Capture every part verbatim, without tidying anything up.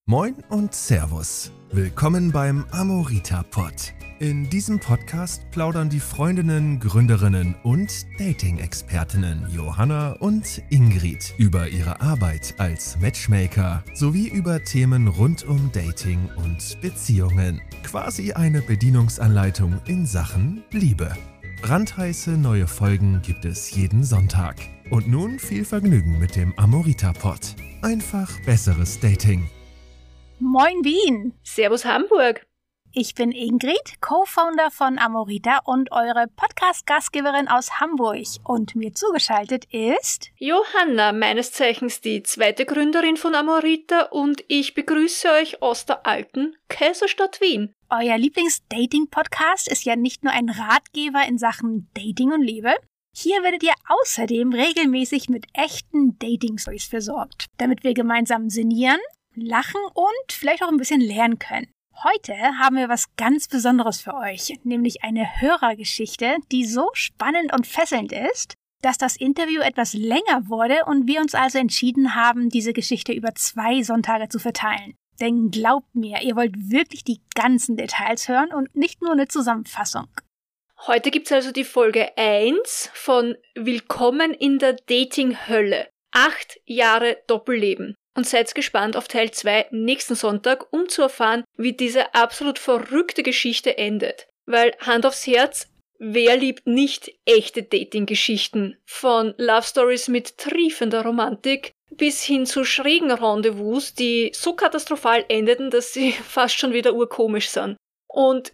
Moin und Servus. Willkommen beim Amorita-Pod. In diesem Podcast plaudern die Freundinnen, Gründerinnen und Dating-Expertinnen Johanna und Ingrid über ihre Arbeit als Matchmaker sowie über Themen rund um Dating und Beziehungen. Quasi eine Bedienungsanleitung in Sachen Liebe. Brandheiße neue Folgen gibt es jeden Sonntag. Und nun viel Vergnügen mit dem Amorita-Pod. Einfach besseres Dating. Moin Wien! Servus Hamburg! Ich bin Ingrid, Co-Founder von Amorita und eure Podcast-Gastgeberin aus Hamburg. Und mir zugeschaltet ist... Johanna, meines Zeichens die zweite Gründerin von Amorita, und ich begrüße euch aus der alten Kaiserstadt Wien. Euer Lieblings-Dating-Podcast ist ja nicht nur ein Ratgeber in Sachen Dating und Liebe. Hier werdet ihr außerdem regelmäßig mit echten Dating-Stories versorgt, damit wir gemeinsam sinnieren, lachen und vielleicht auch ein bisschen lernen können. Heute haben wir was ganz Besonderes für euch, nämlich eine Hörergeschichte, die so spannend und fesselnd ist, dass das Interview etwas länger wurde und wir uns also entschieden haben, diese Geschichte über zwei Sonntage zu verteilen. Denn glaubt mir, ihr wollt wirklich die ganzen Details hören und nicht nur eine Zusammenfassung. Heute gibt's also die Folge eins von Willkommen in der Dating-Hölle. Acht Jahre Doppelleben. Und seid gespannt auf Teil zwei nächsten Sonntag, um zu erfahren, wie diese absolut verrückte Geschichte endet. Weil, Hand aufs Herz, wer liebt nicht echte Dating-Geschichten? Von Love Stories mit triefender Romantik bis hin zu schrägen Rendezvous, die so katastrophal endeten, dass sie fast schon wieder urkomisch sind. Und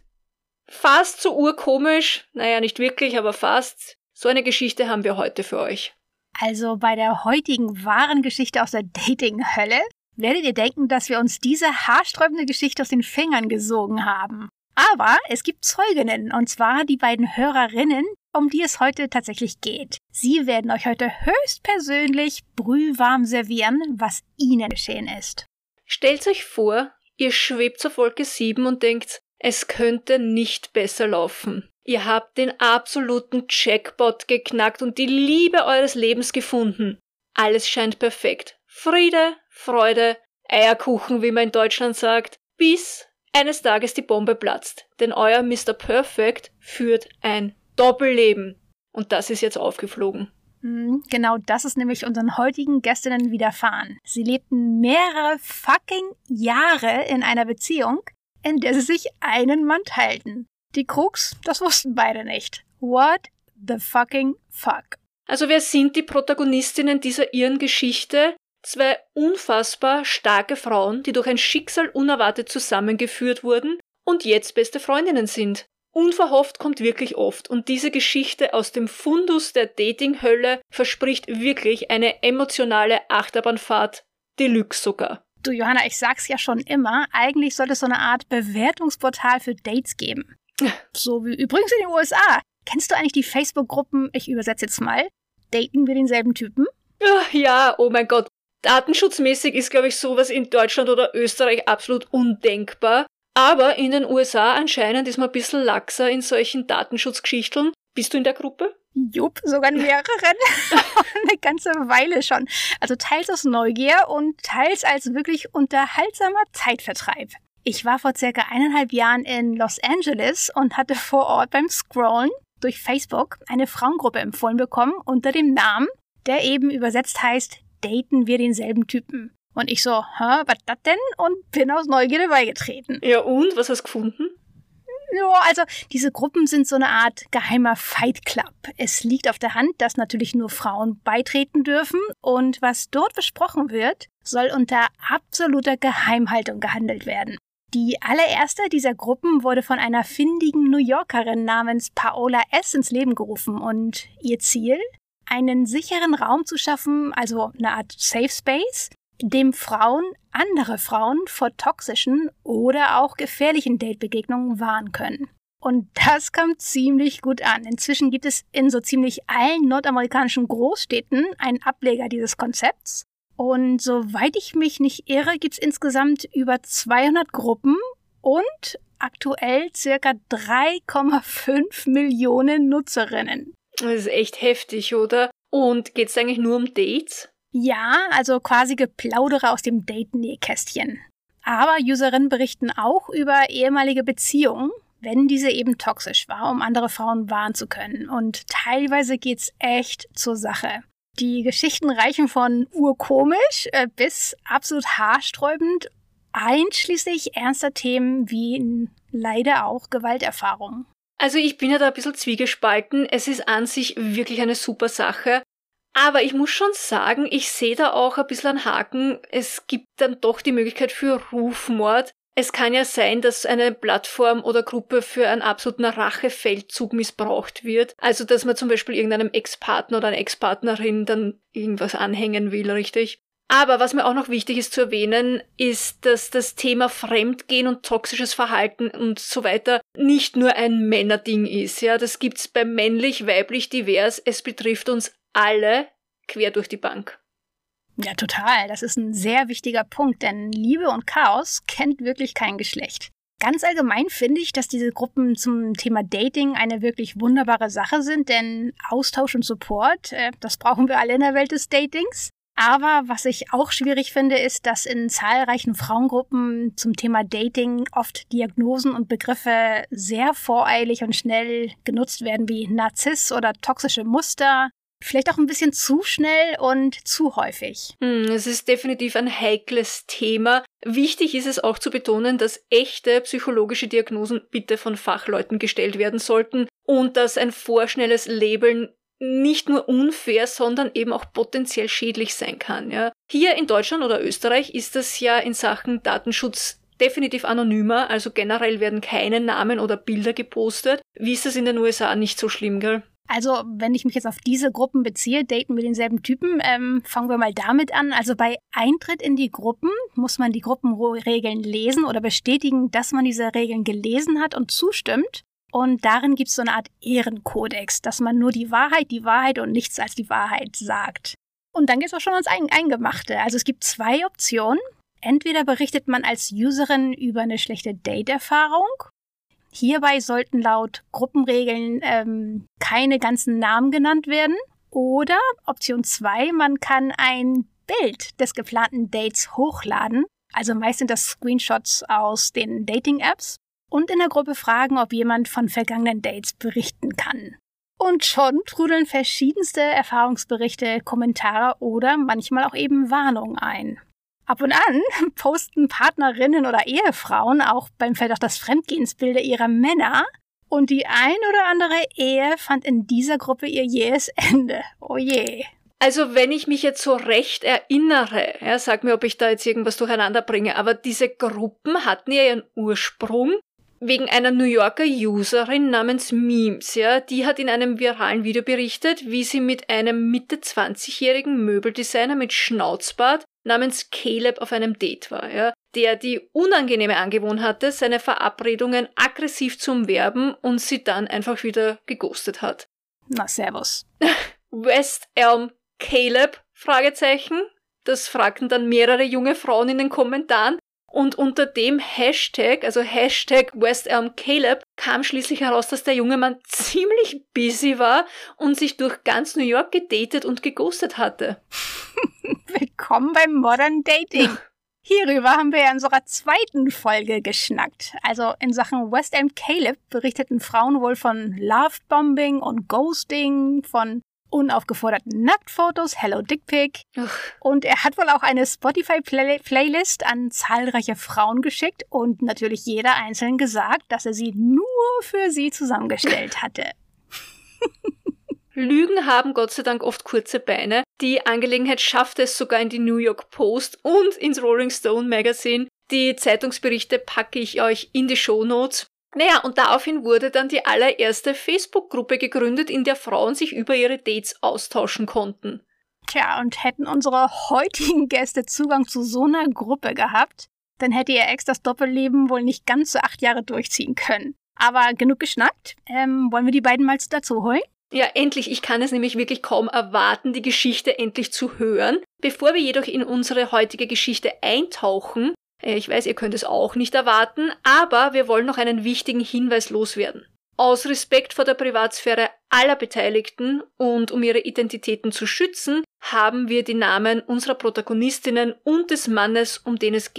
fast so urkomisch, naja, nicht wirklich, aber fast, so eine Geschichte haben wir heute für euch. Also bei der heutigen wahren Geschichte aus der Dating-Hölle werdet ihr denken, dass wir uns diese haarsträubende Geschichte aus den Fingern gesogen haben. Aber es gibt Zeuginnen, und zwar die beiden Hörerinnen, um die es heute tatsächlich geht. Sie werden euch heute höchstpersönlich brühwarm servieren, was ihnen geschehen ist. Stellt euch vor, ihr schwebt zur Wolke sieben und denkt, es könnte nicht besser laufen. Ihr habt den absoluten Jackpot geknackt und die Liebe eures Lebens gefunden. Alles scheint perfekt. Friede, Freude, Eierkuchen, wie man in Deutschland sagt, bis eines Tages die Bombe platzt. Denn euer Mister Perfect führt ein Doppelleben. Und das ist jetzt aufgeflogen. Genau das ist nämlich unseren heutigen Gästinnen widerfahren. Sie lebten mehrere fucking Jahre in einer Beziehung, in der sie sich einen Mann teilten. Die Krux, das wussten beide nicht. What the fucking fuck? Also wer sind die Protagonistinnen dieser irren Geschichte? Zwei unfassbar starke Frauen, die durch ein Schicksal unerwartet zusammengeführt wurden und jetzt beste Freundinnen sind. Unverhofft kommt wirklich oft, und diese Geschichte aus dem Fundus der Dating-Hölle verspricht wirklich eine emotionale Achterbahnfahrt, Deluxe sogar. Du Johanna, ich sag's ja schon immer, eigentlich sollte es so eine Art Bewertungsportal für Dates geben. So wie übrigens in den U S A. Kennst du eigentlich die Facebook-Gruppen, ich übersetze jetzt mal, daten wir denselben Typen? Ja, oh mein Gott. Datenschutzmäßig ist, glaube ich, sowas in Deutschland oder Österreich absolut undenkbar. Aber in den U S A anscheinend ist man ein bisschen laxer in solchen Datenschutzgeschichten. Bist du in der Gruppe? Jupp, sogar in mehreren. Eine ganze Weile schon. Also teils aus Neugier und teils als wirklich unterhaltsamer Zeitvertreib. Ich war vor circa eineinhalb Jahren in Los Angeles und hatte vor Ort beim Scrollen durch Facebook eine Frauengruppe empfohlen bekommen unter dem Namen, der eben übersetzt heißt, daten wir denselben Typen. Und ich so, hä, was das denn? Und bin aus Neugierde beigetreten. Ja und, was hast du gefunden? Ja, also diese Gruppen sind so eine Art geheimer Fight Club. Es liegt auf der Hand, dass natürlich nur Frauen beitreten dürfen und was dort besprochen wird, soll unter absoluter Geheimhaltung gehandelt werden. Die allererste dieser Gruppen wurde von einer findigen New Yorkerin namens Paola S. ins Leben gerufen und ihr Ziel? Einen sicheren Raum zu schaffen, also eine Art Safe Space, in dem Frauen andere Frauen vor toxischen oder auch gefährlichen Datebegegnungen warnen können. Und das kam ziemlich gut an. Inzwischen gibt es in so ziemlich allen nordamerikanischen Großstädten einen Ableger dieses Konzepts. Und soweit ich mich nicht irre, gibt es insgesamt über zweihundert Gruppen und aktuell circa drei Komma fünf Millionen Nutzerinnen. Das ist echt heftig, oder? Und geht's eigentlich nur um Dates? Ja, also quasi Geplaudere aus dem Date-Nähkästchen. Aber Userinnen berichten auch über ehemalige Beziehungen, wenn diese eben toxisch war, um andere Frauen warnen zu können. Und teilweise geht's echt zur Sache. Die Geschichten reichen von urkomisch äh, bis absolut haarsträubend, einschließlich ernster Themen wie leider auch Gewalterfahrungen. Also ich bin ja da ein bisschen zwiegespalten. Es ist an sich wirklich eine super Sache. Aber ich muss schon sagen, ich sehe da auch ein bisschen einen Haken. Es gibt dann doch die Möglichkeit für Rufmord. Es kann ja sein, dass eine Plattform oder Gruppe für einen absoluten Rachefeldzug missbraucht wird. Also, dass man zum Beispiel irgendeinem Ex-Partner oder einer Ex-Partnerin dann irgendwas anhängen will, richtig? Aber was mir auch noch wichtig ist zu erwähnen, ist, dass das Thema Fremdgehen und toxisches Verhalten und so weiter nicht nur ein Männerding ist. Ja, das gibt's bei männlich, weiblich, divers. Es betrifft uns alle quer durch die Bank. Ja, total. Das ist ein sehr wichtiger Punkt, denn Liebe und Chaos kennt wirklich kein Geschlecht. Ganz allgemein finde ich, dass diese Gruppen zum Thema Dating eine wirklich wunderbare Sache sind, denn Austausch und Support, äh, das brauchen wir alle in der Welt des Datings. Aber was ich auch schwierig finde, ist, dass in zahlreichen Frauengruppen zum Thema Dating oft Diagnosen und Begriffe sehr voreilig und schnell genutzt werden, wie Narzisst oder toxische Muster. Vielleicht auch ein bisschen zu schnell und zu häufig. Es ist definitiv ein heikles Thema. Wichtig ist es auch zu betonen, dass echte psychologische Diagnosen bitte von Fachleuten gestellt werden sollten und dass ein vorschnelles Labeln nicht nur unfair, sondern eben auch potenziell schädlich sein kann. Ja. Hier in Deutschland oder Österreich ist das ja in Sachen Datenschutz definitiv anonymer, also generell werden keine Namen oder Bilder gepostet. Wie ist das in den U S A? Nicht so schlimm, gell? Also, wenn ich mich jetzt auf diese Gruppen beziehe, daten wir denselben Typen, ähm, fangen wir mal damit an. Also bei Eintritt in die Gruppen muss man die Gruppenregeln lesen oder bestätigen, dass man diese Regeln gelesen hat und zustimmt. Und darin gibt es so eine Art Ehrenkodex, dass man nur die Wahrheit, die Wahrheit und nichts als die Wahrheit sagt. Und dann geht es auch schon ans Eingemachte. Also es gibt zwei Optionen. Entweder berichtet man als Userin über eine schlechte Date-Erfahrung. Hierbei sollten laut Gruppenregeln ähm, keine ganzen Namen genannt werden. Oder Option zwei, man kann ein Bild des geplanten Dates hochladen. Also meist sind das Screenshots aus den Dating-Apps. Und in der Gruppe fragen, ob jemand von vergangenen Dates berichten kann. Und schon trudeln verschiedenste Erfahrungsberichte, Kommentare oder manchmal auch eben Warnungen ein. Ab und an posten Partnerinnen oder Ehefrauen auch beim Verdacht des Fremdgehens Bilder ihrer Männer. Und die ein oder andere Ehe fand in dieser Gruppe ihr jähes Ende. Oh je. Also wenn ich mich jetzt so recht erinnere, ja, sag mir, ob ich da jetzt irgendwas durcheinander bringe, aber diese Gruppen hatten ja ihren Ursprung wegen einer New Yorker Userin namens Memes, ja, die hat in einem viralen Video berichtet, wie sie mit einem Mitte zwanzigjährigen Möbeldesigner mit Schnauzbart namens Caleb auf einem Date war, ja, der die unangenehme Angewohnheit hatte, seine Verabredungen aggressiv zu umwerben und sie dann einfach wieder geghostet hat. Na, servus. West Elm Caleb? Fragezeichen. Das fragten dann mehrere junge Frauen in den Kommentaren. Und unter dem Hashtag, also Hashtag West Elm Caleb, kam schließlich heraus, dass der junge Mann ziemlich busy war und sich durch ganz New York gedatet und geghostet hatte. Willkommen beim Modern Dating. Hierüber haben wir ja in unserer zweiten Folge geschnackt. Also in Sachen West Elm Caleb berichteten Frauen wohl von Lovebombing und Ghosting, von unaufgeforderten Nacktfotos, Hello Dickpic. Und er hat wohl auch eine Spotify-Playlist an zahlreiche Frauen geschickt und natürlich jeder einzeln gesagt, dass er sie nur für sie zusammengestellt hatte. Lügen haben Gott sei Dank oft kurze Beine. Die Angelegenheit schaffte es sogar in die New York Post und ins Rolling Stone Magazine. Die Zeitungsberichte packe ich euch in die Shownotes. Naja, und daraufhin wurde dann die allererste Facebook-Gruppe gegründet, in der Frauen sich über ihre Dates austauschen konnten. Tja, und hätten unsere heutigen Gäste Zugang zu so einer Gruppe gehabt, dann hätte ihr Ex das Doppelleben wohl nicht ganz so acht Jahre durchziehen können. Aber genug geschnackt. Ähm, wollen wir die beiden mal dazu holen? Ja, endlich. Ich kann es nämlich wirklich kaum erwarten, die Geschichte endlich zu hören. Bevor wir jedoch in unsere heutige Geschichte eintauchen, ich weiß, ihr könnt es auch nicht erwarten, aber wir wollen noch einen wichtigen Hinweis loswerden. Aus Respekt vor der Privatsphäre aller Beteiligten und um ihre Identitäten zu schützen, haben wir die Namen unserer Protagonistinnen und des Mannes, um den es geht,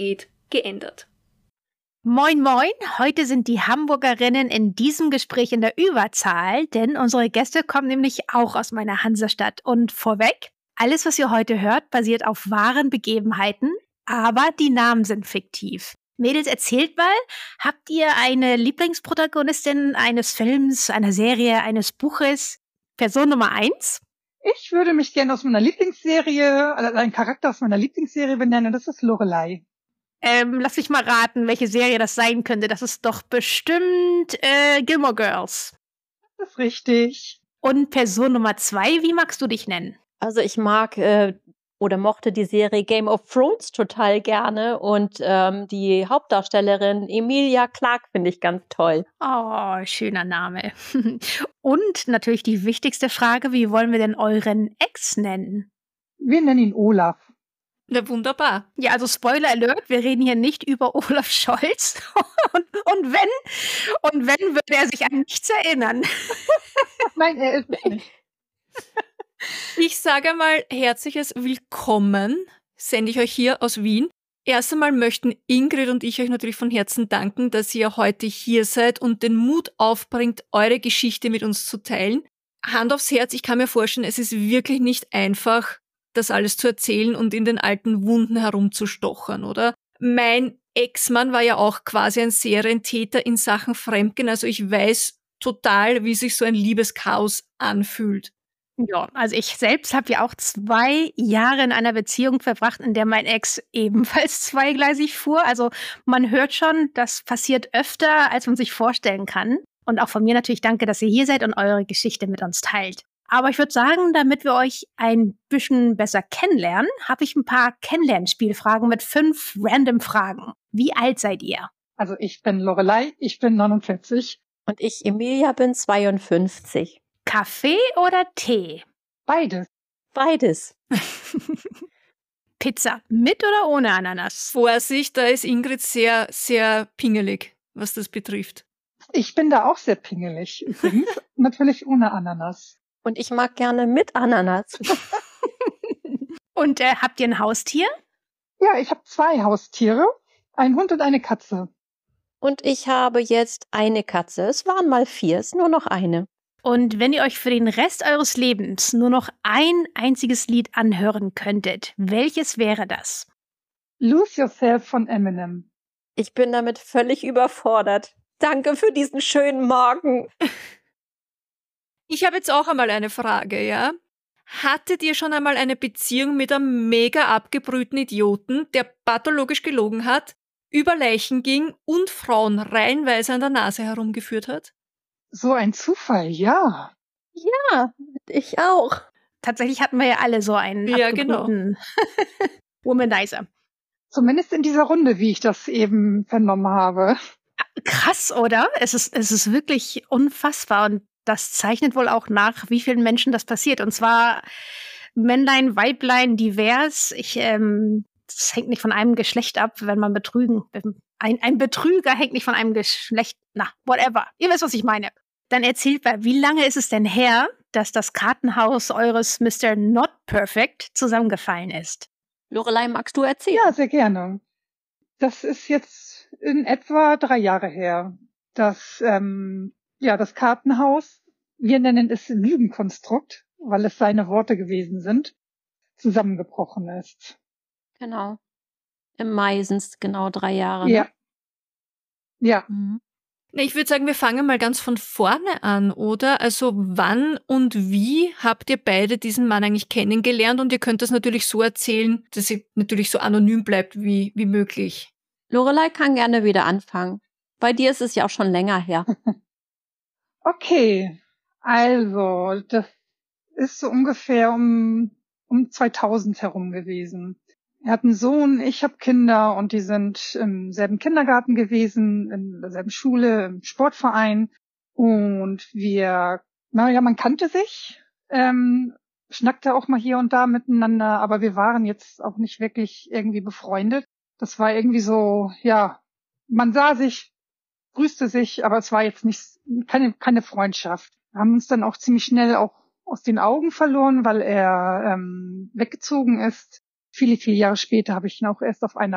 geändert. Moin, moin. Heute sind die Hamburgerinnen in diesem Gespräch in der Überzahl, denn unsere Gäste kommen nämlich auch aus meiner Hansestadt. Und vorweg, alles, was ihr heute hört, basiert auf wahren Begebenheiten, aber die Namen sind fiktiv. Mädels, erzählt mal, habt ihr eine Lieblingsprotagonistin eines Films, einer Serie, eines Buches? Person Nummer eins? Ich würde mich gerne aus meiner Lieblingsserie, also einen Charakter aus meiner Lieblingsserie benennen, das ist Lorelei. Ähm, lass mich mal raten, welche Serie das sein könnte. Das ist doch bestimmt äh, Gilmore Girls. Das ist richtig. Und Person Nummer zwei, wie magst du dich nennen? Also ich mag äh, oder mochte die Serie Game of Thrones total gerne und ähm, die Hauptdarstellerin Emilia Clarke finde ich ganz toll. Oh, schöner Name. Und natürlich die wichtigste Frage, wie wollen wir denn euren Ex nennen? Wir nennen ihn Olaf. Na wunderbar. Ja, also Spoiler Alert, wir reden hier nicht über Olaf Scholz. und, und wenn, und wenn, würde er sich an nichts erinnern. Nein, er ist es nicht. Ich sage mal herzliches Willkommen, sende ich euch hier aus Wien. Erst einmal möchten Ingrid und ich euch natürlich von Herzen danken, dass ihr heute hier seid und den Mut aufbringt, eure Geschichte mit uns zu teilen. Hand aufs Herz, ich kann mir vorstellen, es ist wirklich nicht einfach, das alles zu erzählen und in den alten Wunden herumzustochern, oder? Mein Ex-Mann war ja auch quasi ein Serientäter in Sachen Fremdgehen, also ich weiß total, wie sich so ein Liebeschaos anfühlt. Ja, also ich selbst habe ja auch zwei Jahre in einer Beziehung verbracht, in der mein Ex ebenfalls zweigleisig fuhr. Also man hört schon, das passiert öfter, als man sich vorstellen kann. Und auch von mir natürlich danke, dass ihr hier seid und eure Geschichte mit uns teilt. Aber ich würde sagen, damit wir euch ein bisschen besser kennenlernen, habe ich ein paar Kennenlernspielfragen mit fünf random Fragen. Wie alt seid ihr? Also ich bin Lorelei, ich bin neunundvierzig. Und ich, Emilia, bin zweiundfünfzig. Kaffee oder Tee? Beides. Beides. Pizza mit oder ohne Ananas? Vorsicht, da ist Ingrid sehr, sehr pingelig, was das betrifft. Ich bin da auch sehr pingelig. Übrigens natürlich ohne Ananas. Und ich mag gerne mit Ananas. Und äh, habt ihr ein Haustier? Ja, ich habe zwei Haustiere, einen Hund und eine Katze. Und ich habe jetzt eine Katze. Es waren mal vier, es ist nur noch eine. Und wenn ihr euch für den Rest eures Lebens nur noch ein einziges Lied anhören könntet, welches wäre das? Lose Yourself von Eminem. Ich bin damit völlig überfordert. Danke für diesen schönen Morgen. Ich habe jetzt auch einmal eine Frage, ja? Hattet ihr schon einmal eine Beziehung mit einem mega abgebrühten Idioten, der pathologisch gelogen hat, über Leichen ging und Frauen reihenweise an der Nase herumgeführt hat? So ein Zufall, ja. Ja, ich auch. Tatsächlich hatten wir ja alle so einen Ja, abgebrühten Womanizer. Zumindest in dieser Runde, wie ich das eben vernommen habe. Krass, oder? Es ist, es ist wirklich unfassbar und das zeichnet wohl auch nach, wie vielen Menschen das passiert. Und zwar Männlein, Weiblein, divers. Ich, ähm, das hängt nicht von einem Geschlecht ab, wenn man betrügen. Ein, ein Betrüger hängt nicht von einem Geschlecht. Na, whatever. Ihr wisst, was ich meine. Dann erzählt mal, wie lange ist es denn her, dass das Kartenhaus eures Mister Not Perfect zusammengefallen ist? Lorelei, magst du erzählen? Ja, sehr gerne. Das ist jetzt in etwa drei Jahre her. Das, ähm, ja, das Kartenhaus, wir nennen es Lügenkonstrukt, weil es seine Worte gewesen sind, zusammengebrochen ist. Genau. Im Mai sind es genau drei Jahre. Ja. Ja. Mhm. Ich würde sagen, wir fangen mal ganz von vorne an, oder? Also wann und wie habt ihr beide diesen Mann eigentlich kennengelernt? Und ihr könnt das natürlich so erzählen, dass ihr natürlich so anonym bleibt wie, wie möglich. Lorelei kann gerne wieder anfangen. Bei dir ist es ja auch schon länger her. Okay, also das ist so ungefähr um, um zweitausend herum gewesen. Er hat einen Sohn, ich habe Kinder und die sind im selben Kindergarten gewesen, in derselben Schule, im Sportverein. Und wir, naja, man kannte sich, ähm, schnackte auch mal hier und da miteinander, aber wir waren jetzt auch nicht wirklich irgendwie befreundet. Das war irgendwie so, ja, man sah sich, grüßte sich, aber es war jetzt nicht keine, keine Freundschaft. Wir haben uns dann auch ziemlich schnell auch aus den Augen verloren, weil er ähm, weggezogen ist. Viele, viele Jahre später habe ich ihn auch erst auf einer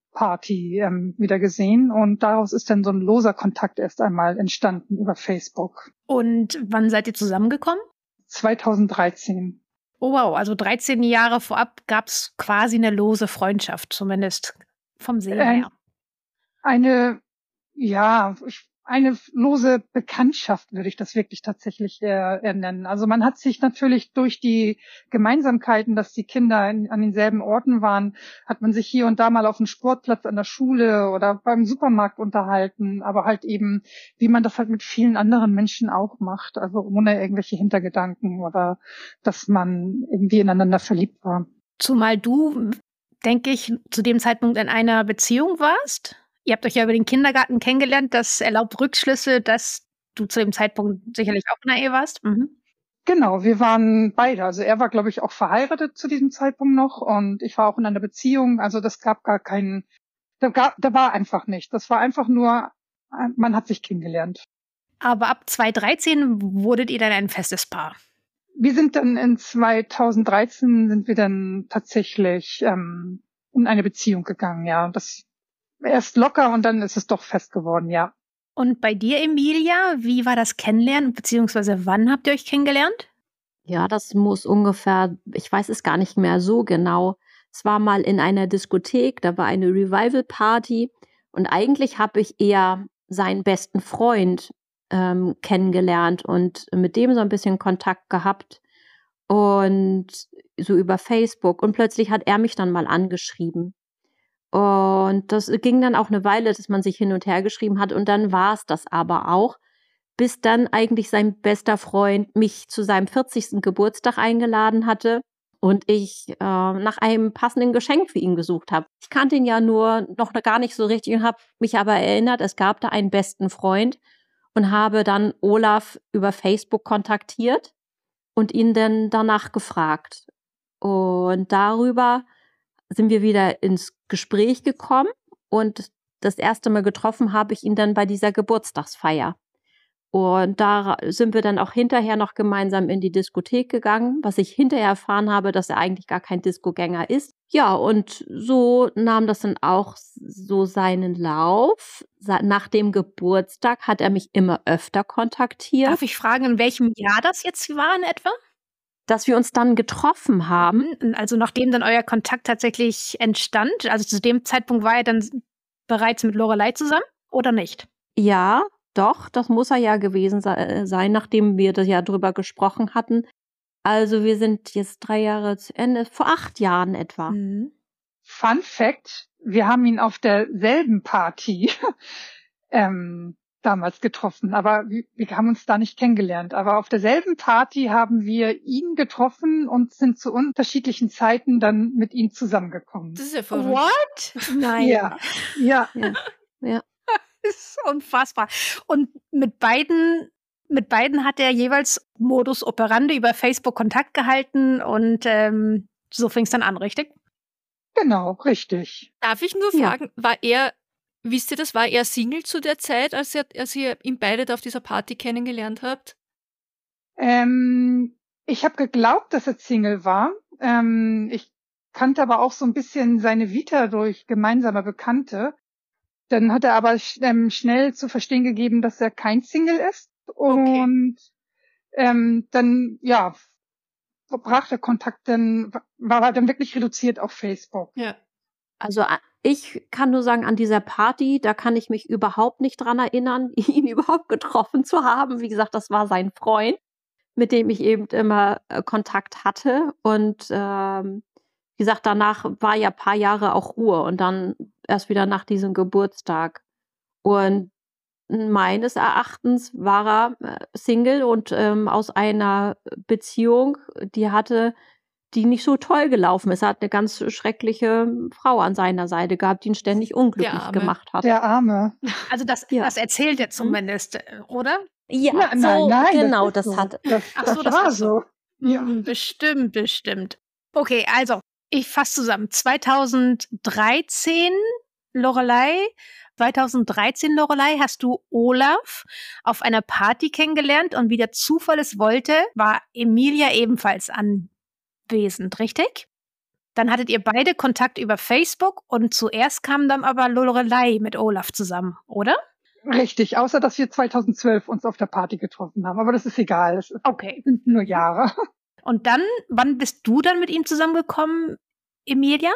Party ähm, wieder gesehen und daraus ist dann so ein loser Kontakt erst einmal entstanden über Facebook. Und wann seid ihr zusammengekommen? zweitausenddreizehn. Oh wow, also dreizehn Jahre vorab gab es quasi eine lose Freundschaft, zumindest vom Sehen Äh, her. eine, ja, ich, eine lose Bekanntschaft würde ich das wirklich tatsächlich eher, eher nennen. Also man hat sich natürlich durch die Gemeinsamkeiten, dass die Kinder in, an denselben Orten waren, hat man sich hier und da mal auf dem Sportplatz an der Schule oder beim Supermarkt unterhalten, aber halt eben, wie man das halt mit vielen anderen Menschen auch macht, also ohne irgendwelche Hintergedanken oder dass man irgendwie ineinander verliebt war. Zumal du, denke ich, zu dem Zeitpunkt in einer Beziehung warst. Ihr habt euch ja über den Kindergarten kennengelernt. Das erlaubt Rückschlüsse, dass du zu dem Zeitpunkt sicherlich auch in einer Ehe warst. Mhm. Genau, wir waren beide. Also er war, glaube ich, auch verheiratet zu diesem Zeitpunkt noch und ich war auch in einer Beziehung. Also das gab gar keinen, da, gab, da war einfach nicht. Das war einfach nur, man hat sich kennengelernt. Aber ab zweitausenddreizehn wurdet ihr dann ein festes Paar. Wir sind dann in zweitausenddreizehn sind wir dann tatsächlich ähm, in eine Beziehung gegangen, ja. Das erst locker und dann ist es doch fest geworden, ja. Und bei dir, Emilia, wie war das Kennenlernen, beziehungsweise wann habt ihr euch kennengelernt? Ja, das muss ungefähr, ich weiß es gar nicht mehr so genau. Es war mal in einer Diskothek, da war eine Revival-Party und eigentlich habe ich eher seinen besten Freund ähm, kennengelernt und mit dem so ein bisschen Kontakt gehabt und so über Facebook und plötzlich hat er mich dann mal angeschrieben. Und das ging dann auch eine Weile, dass man sich hin und her geschrieben hat und dann war es das aber auch, bis dann eigentlich sein bester Freund mich zu seinem vierzigsten Geburtstag eingeladen hatte und ich äh, nach einem passenden Geschenk für ihn gesucht habe. Ich kannte ihn ja nur noch gar nicht so richtig und habe mich aber erinnert, es gab da einen besten Freund und habe dann Olaf über Facebook kontaktiert und ihn dann danach gefragt. Und darüber sind wir wieder ins Gespräch gekommen und das erste Mal getroffen habe ich ihn dann bei dieser Geburtstagsfeier. Und da sind wir dann auch hinterher noch gemeinsam in die Diskothek gegangen, was ich hinterher erfahren habe, dass er eigentlich gar kein Discogänger ist. Ja, und so nahm das dann auch so seinen Lauf. Nach dem Geburtstag hat er mich immer öfter kontaktiert. Darf ich fragen, in welchem Jahr das jetzt war in etwa? Dass wir uns dann getroffen haben. Also nachdem dann euer Kontakt tatsächlich entstand, also zu dem Zeitpunkt war er dann bereits mit Lorelei zusammen oder nicht? Ja, doch, das muss er ja gewesen sein, nachdem wir das ja drüber gesprochen hatten. Also wir sind jetzt drei Jahre zu Ende, vor acht Jahren etwa. Mhm. Fun Fact, wir haben ihn auf derselben Party ähm, damals getroffen, aber wir, wir haben uns da nicht kennengelernt. Aber auf derselben Party haben wir ihn getroffen und sind zu unterschiedlichen Zeiten dann mit ihm zusammengekommen. Das ist ja verrückt. What? Nein. Ja, ja. Ja. Ja. Das ist unfassbar. Und mit beiden, mit beiden hat er jeweils Modus operandi über Facebook Kontakt gehalten und ähm, so fing es dann an, richtig? Genau, richtig. Darf ich nur Ja. fragen, war er, wisst ihr das, war er Single zu der Zeit, als ihr, als ihr ihn beide da auf dieser Party kennengelernt habt? Ähm, ich habe geglaubt, dass er Single war. Ähm, ich kannte aber auch so ein bisschen seine Vita durch gemeinsame Bekannte. Dann hat er aber sch ähm, schnell zu verstehen gegeben, dass er kein Single ist. Und ähm, dann, ja, brach der Kontakt dann, war er dann wirklich reduziert auf Facebook. Ja. Also ich kann nur sagen, an dieser Party, da kann ich mich überhaupt nicht dran erinnern, ihn überhaupt getroffen zu haben. Wie gesagt, das war sein Freund, mit dem ich eben immer äh, Kontakt hatte. Und ähm, wie gesagt, danach war ja ein paar Jahre auch Ruhe und dann erst wieder nach diesem Geburtstag. Und meines Erachtens war er äh, Single und ähm, aus einer Beziehung, die hatte, die nicht so toll gelaufen ist. Er hat eine ganz schreckliche Frau an seiner Seite gehabt, die ihn ständig unglücklich Arme. gemacht hat. Der Arme. Also das, Ja. das erzählt er zumindest, äh, oder? Ja, Na, so, nein, nein, genau, das, das, ist so. hat. Das, Ach das so, das war ist so. so. Ja. Mhm, bestimmt, bestimmt. Okay, also ich fasse zusammen. zweitausenddreizehn Lorelei, zweitausenddreizehn Lorelei hast du Olaf auf einer Party kennengelernt und wie der Zufall es wollte, war Emilia ebenfalls anwesend, richtig? Dann hattet ihr beide Kontakt über Facebook und zuerst kam dann aber Lorelei mit Olaf zusammen, oder? Richtig, außer dass wir zweitausendzwölf uns auf der Party getroffen haben. Aber das ist egal, das Okay. sind nur Jahre. Und dann, wann bist du dann mit ihm zusammengekommen, Emilia?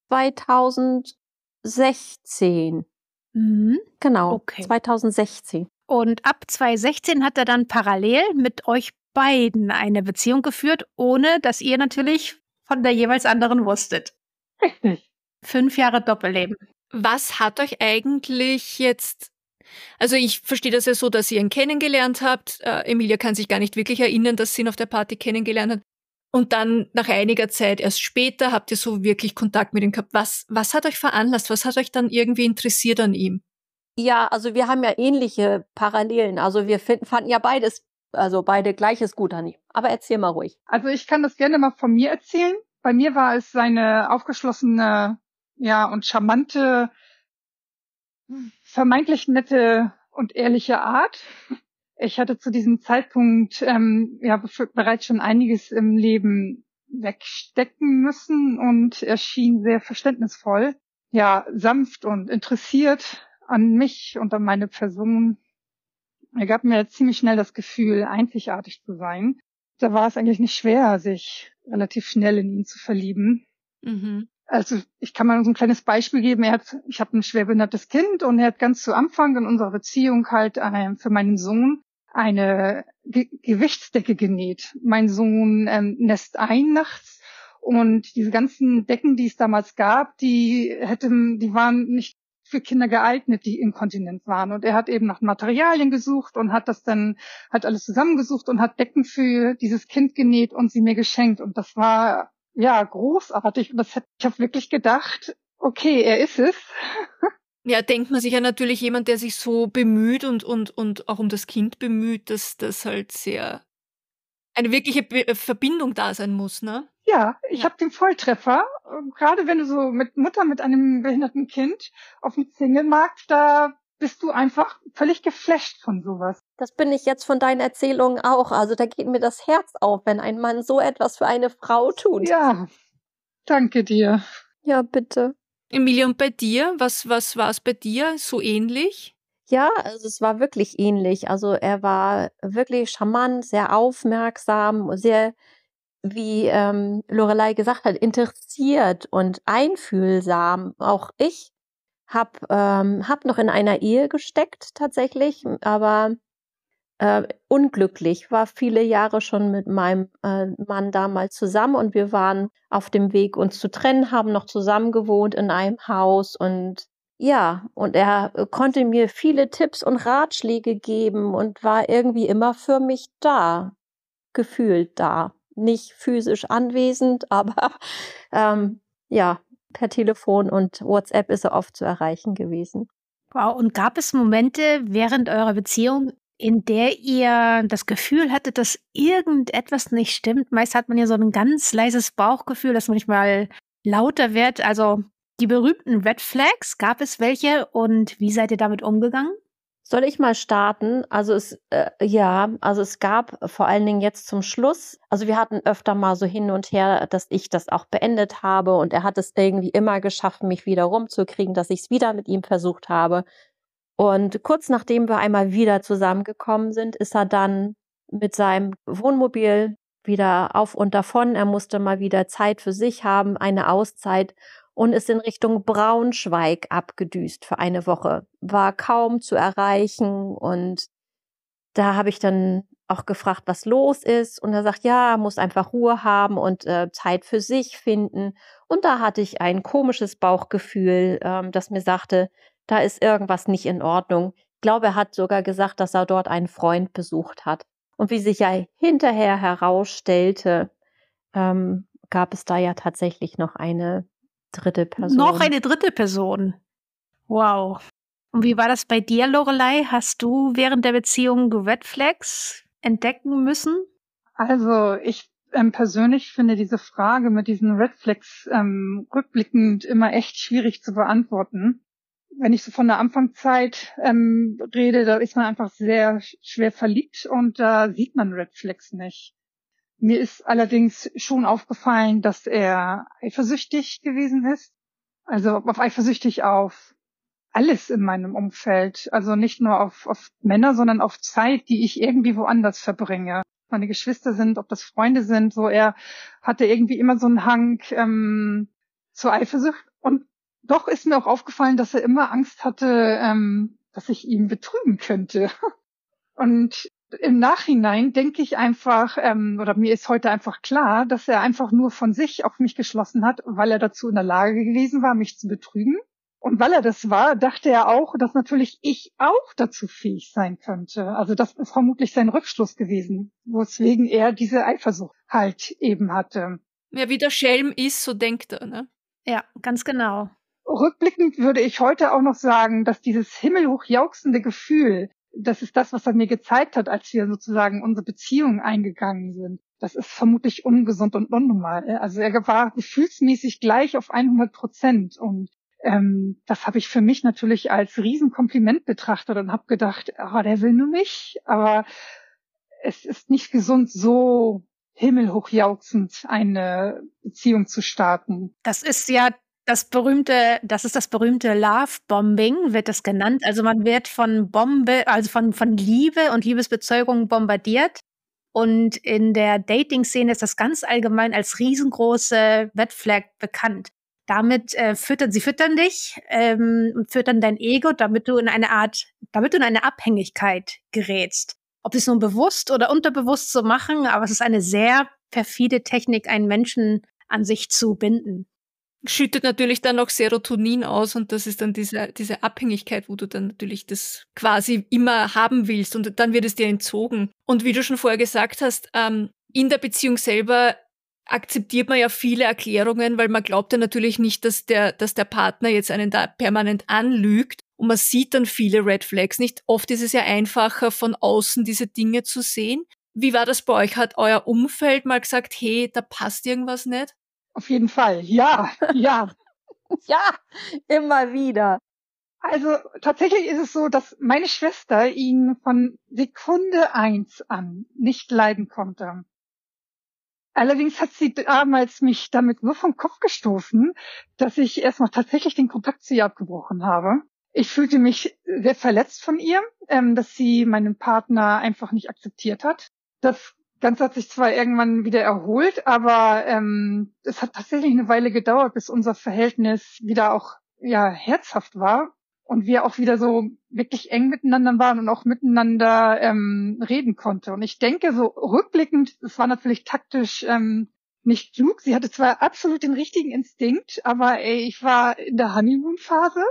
zweitausendsechzehn. Mhm. Genau, Okay. zweitausendsechzehn. Und ab zweitausendsechzehn hat er dann parallel mit euch beiden eine Beziehung geführt, ohne dass ihr natürlich von der jeweils anderen wusstet. Richtig. Fünf Jahre Doppelleben. Was hat euch eigentlich jetzt, also ich verstehe das ja so, dass ihr ihn kennengelernt habt. Äh, Emilia kann sich gar nicht wirklich erinnern, dass sie ihn auf der Party kennengelernt hat. Und dann nach einiger Zeit, erst später, habt ihr so wirklich Kontakt mit ihm gehabt. Was, was hat euch veranlasst? Was hat euch dann irgendwie interessiert an ihm? Ja, also wir haben ja ähnliche Parallelen. Also wir finden, fanden ja beides, also beide Gleiches gut an ihm. Aber erzähl mal ruhig. Also ich kann das gerne mal von mir erzählen. Bei mir war es seine aufgeschlossene, ja, und charmante, vermeintlich nette und ehrliche Art. Ich hatte zu diesem Zeitpunkt ähm, ja bereits schon einiges im Leben wegstecken müssen und er schien sehr verständnisvoll, ja, sanft und interessiert an mich und an meine Person. Er gab mir ziemlich schnell das Gefühl, einzigartig zu sein. Da war es eigentlich nicht schwer, sich relativ schnell in ihn zu verlieben. Mhm. Also ich kann mal so ein kleines Beispiel geben. Er hat, ich habe ein schwerbehindertes Kind und er hat ganz zu Anfang in unserer Beziehung halt ähm, für meinen Sohn eine Ge- Gewichtsdecke genäht. Mein Sohn ähm, nässt ein nachts und diese ganzen Decken, die es damals gab, die hätten, die waren nicht für Kinder geeignet, die inkontinent waren. Und er hat eben nach Materialien gesucht und hat das dann, hat alles zusammengesucht und hat Decken für dieses Kind genäht und sie mir geschenkt. Und das war, ja, großartig. Und das hätte ich habe wirklich gedacht, okay, er ist es. Ja, denkt man sich ja natürlich jemand, der sich so bemüht und, und, und auch um das Kind bemüht, dass das halt sehr eine wirkliche Be Verbindung da sein muss, ne? Ja, ich Ja. habe den Volltreffer. Gerade wenn du so mit Mutter mit einem behinderten Kind auf dem Singlemarkt, da bist du einfach völlig geflasht von sowas. Das bin ich jetzt von deinen Erzählungen auch. Also da geht mir das Herz auf, wenn ein Mann so etwas für eine Frau tut. Ja, danke dir. Ja, bitte. Emilia, und bei dir? Was, was war es bei dir so ähnlich? Ja, also es war wirklich ähnlich. Also er war wirklich charmant, sehr aufmerksam, sehr, wie ähm, Lorelei gesagt hat, interessiert und einfühlsam. Auch ich habe ähm, hab noch in einer Ehe gesteckt tatsächlich, aber äh, unglücklich, war viele Jahre schon mit meinem äh, Mann damals zusammen und wir waren auf dem Weg, uns zu trennen, haben noch zusammen gewohnt in einem Haus und ja, und er äh, konnte mir viele Tipps und Ratschläge geben und war irgendwie immer für mich da, gefühlt da. Nicht physisch anwesend, aber ähm, ja, per Telefon und WhatsApp ist er oft zu erreichen gewesen. Wow, und gab es Momente während eurer Beziehung, in der ihr das Gefühl hattet, dass irgendetwas nicht stimmt? Meist hat man ja so ein ganz leises Bauchgefühl, das manchmal lauter wird. Also die berühmten Red Flags, gab es welche und wie seid ihr damit umgegangen? Soll ich mal starten? Also es, äh, ja, also es gab vor allen Dingen jetzt zum Schluss, also wir hatten öfter mal so hin und her, dass ich das auch beendet habe und er hat es irgendwie immer geschafft, mich wieder rumzukriegen, dass ich es wieder mit ihm versucht habe. Und kurz nachdem wir einmal wieder zusammengekommen sind, ist er dann mit seinem Wohnmobil wieder auf und davon. Er musste mal wieder Zeit für sich haben, eine Auszeit und ist in Richtung Braunschweig abgedüst für eine Woche. War kaum zu erreichen und da habe ich dann auch gefragt, was los ist. Und er sagt, ja, er muss einfach Ruhe haben und äh, Zeit für sich finden. Und da hatte ich ein komisches Bauchgefühl, ähm, das mir sagte, da ist irgendwas nicht in Ordnung. Ich glaube, er hat sogar gesagt, dass er dort einen Freund besucht hat. Und wie sich ja hinterher herausstellte, ähm, gab es da ja tatsächlich noch eine dritte Person. Noch eine dritte Person. Wow. Und wie war das bei dir, Lorelei? Hast du während der Beziehung Red Flags entdecken müssen? Also ich ähm, persönlich finde diese Frage mit diesen Red Flags ähm, rückblickend immer echt schwierig zu beantworten. Wenn ich so von der Anfangszeit ähm, rede, da ist man einfach sehr schwer verliebt und da sieht man Red Flags nicht. Mir ist allerdings schon aufgefallen, dass er eifersüchtig gewesen ist. Also auf eifersüchtig auf alles in meinem Umfeld. Also nicht nur auf, auf Männer, sondern auf Zeit, die ich irgendwie woanders verbringe. Meine Geschwister sind, ob das Freunde sind, so er hatte irgendwie immer so einen Hang ähm, zur Eifersucht. Und doch ist mir auch aufgefallen, dass er immer Angst hatte, ähm, dass ich ihn betrügen könnte. Und im Nachhinein denke ich einfach, ähm, oder mir ist heute einfach klar, dass er einfach nur von sich auf mich geschlossen hat, weil er dazu in der Lage gewesen war, mich zu betrügen. Und weil er das war, dachte er auch, dass natürlich ich auch dazu fähig sein könnte. Also das ist vermutlich sein Rückschluss gewesen, weswegen er diese Eifersucht halt eben hatte. Ja, wie der Schelm ist, so denkt er, ne? Ja, ganz genau. Rückblickend würde ich heute auch noch sagen, dass dieses himmelhoch jauchzende Gefühl, das ist das, was er mir gezeigt hat, als wir sozusagen unsere Beziehung eingegangen sind. Das ist vermutlich ungesund und unnormal. Also er war gefühlsmäßig gleich auf hundert Prozent und Ähm, das habe ich für mich natürlich als Riesenkompliment betrachtet und habe gedacht, oh, der will nur mich. Aber es ist nicht gesund, so himmelhoch jauchzend eine Beziehung zu starten. Das ist ja das berühmte, das ist das berühmte Love-Bombing, wird das genannt. Also man wird von Bombe, also von, von Liebe und Liebesbezeugung bombardiert. Und in der Dating-Szene ist das ganz allgemein als riesengroße Red Flag bekannt. Damit äh, füttern sie füttern dich ähm, und füttern dein Ego, damit du in eine Art, damit du in eine Abhängigkeit gerätst. Ob sie es nun bewusst oder unterbewusst so machen, aber es ist eine sehr perfide Technik, einen Menschen an sich zu binden. Schüttet natürlich dann auch Serotonin aus und das ist dann diese, diese Abhängigkeit, wo du dann natürlich das quasi immer haben willst und dann wird es dir entzogen. Und wie du schon vorher gesagt hast, ähm, in der Beziehung selber akzeptiert man ja viele Erklärungen, weil man glaubt ja natürlich nicht, dass der, dass der Partner jetzt einen da permanent anlügt und man sieht dann viele Red Flags nicht. Oft ist es ja einfacher, von außen diese Dinge zu sehen. Wie war das bei euch? Hat euer Umfeld mal gesagt, hey, da passt irgendwas nicht? Auf jeden Fall, ja, ja. Ja, immer wieder. Also tatsächlich ist es so, dass meine Schwester ihn von Sekunde eins an nicht leiden konnte. Allerdings hat sie damals mich damit so vom Kopf gestoßen, dass ich erstmal tatsächlich den Kontakt zu ihr abgebrochen habe. Ich fühlte mich sehr verletzt von ihr, ähm, dass sie meinen Partner einfach nicht akzeptiert hat. Das Ganze hat sich zwar irgendwann wieder erholt, aber ähm, es hat tatsächlich eine Weile gedauert, bis unser Verhältnis wieder auch ja herzhaft war und wir auch wieder so wirklich eng miteinander waren und auch miteinander ähm, reden konnte. Und ich denke, so rückblickend, es war natürlich taktisch ähm, nicht klug. Sie hatte zwar absolut den richtigen Instinkt, aber ey, ich war in der Honeymoon-Phase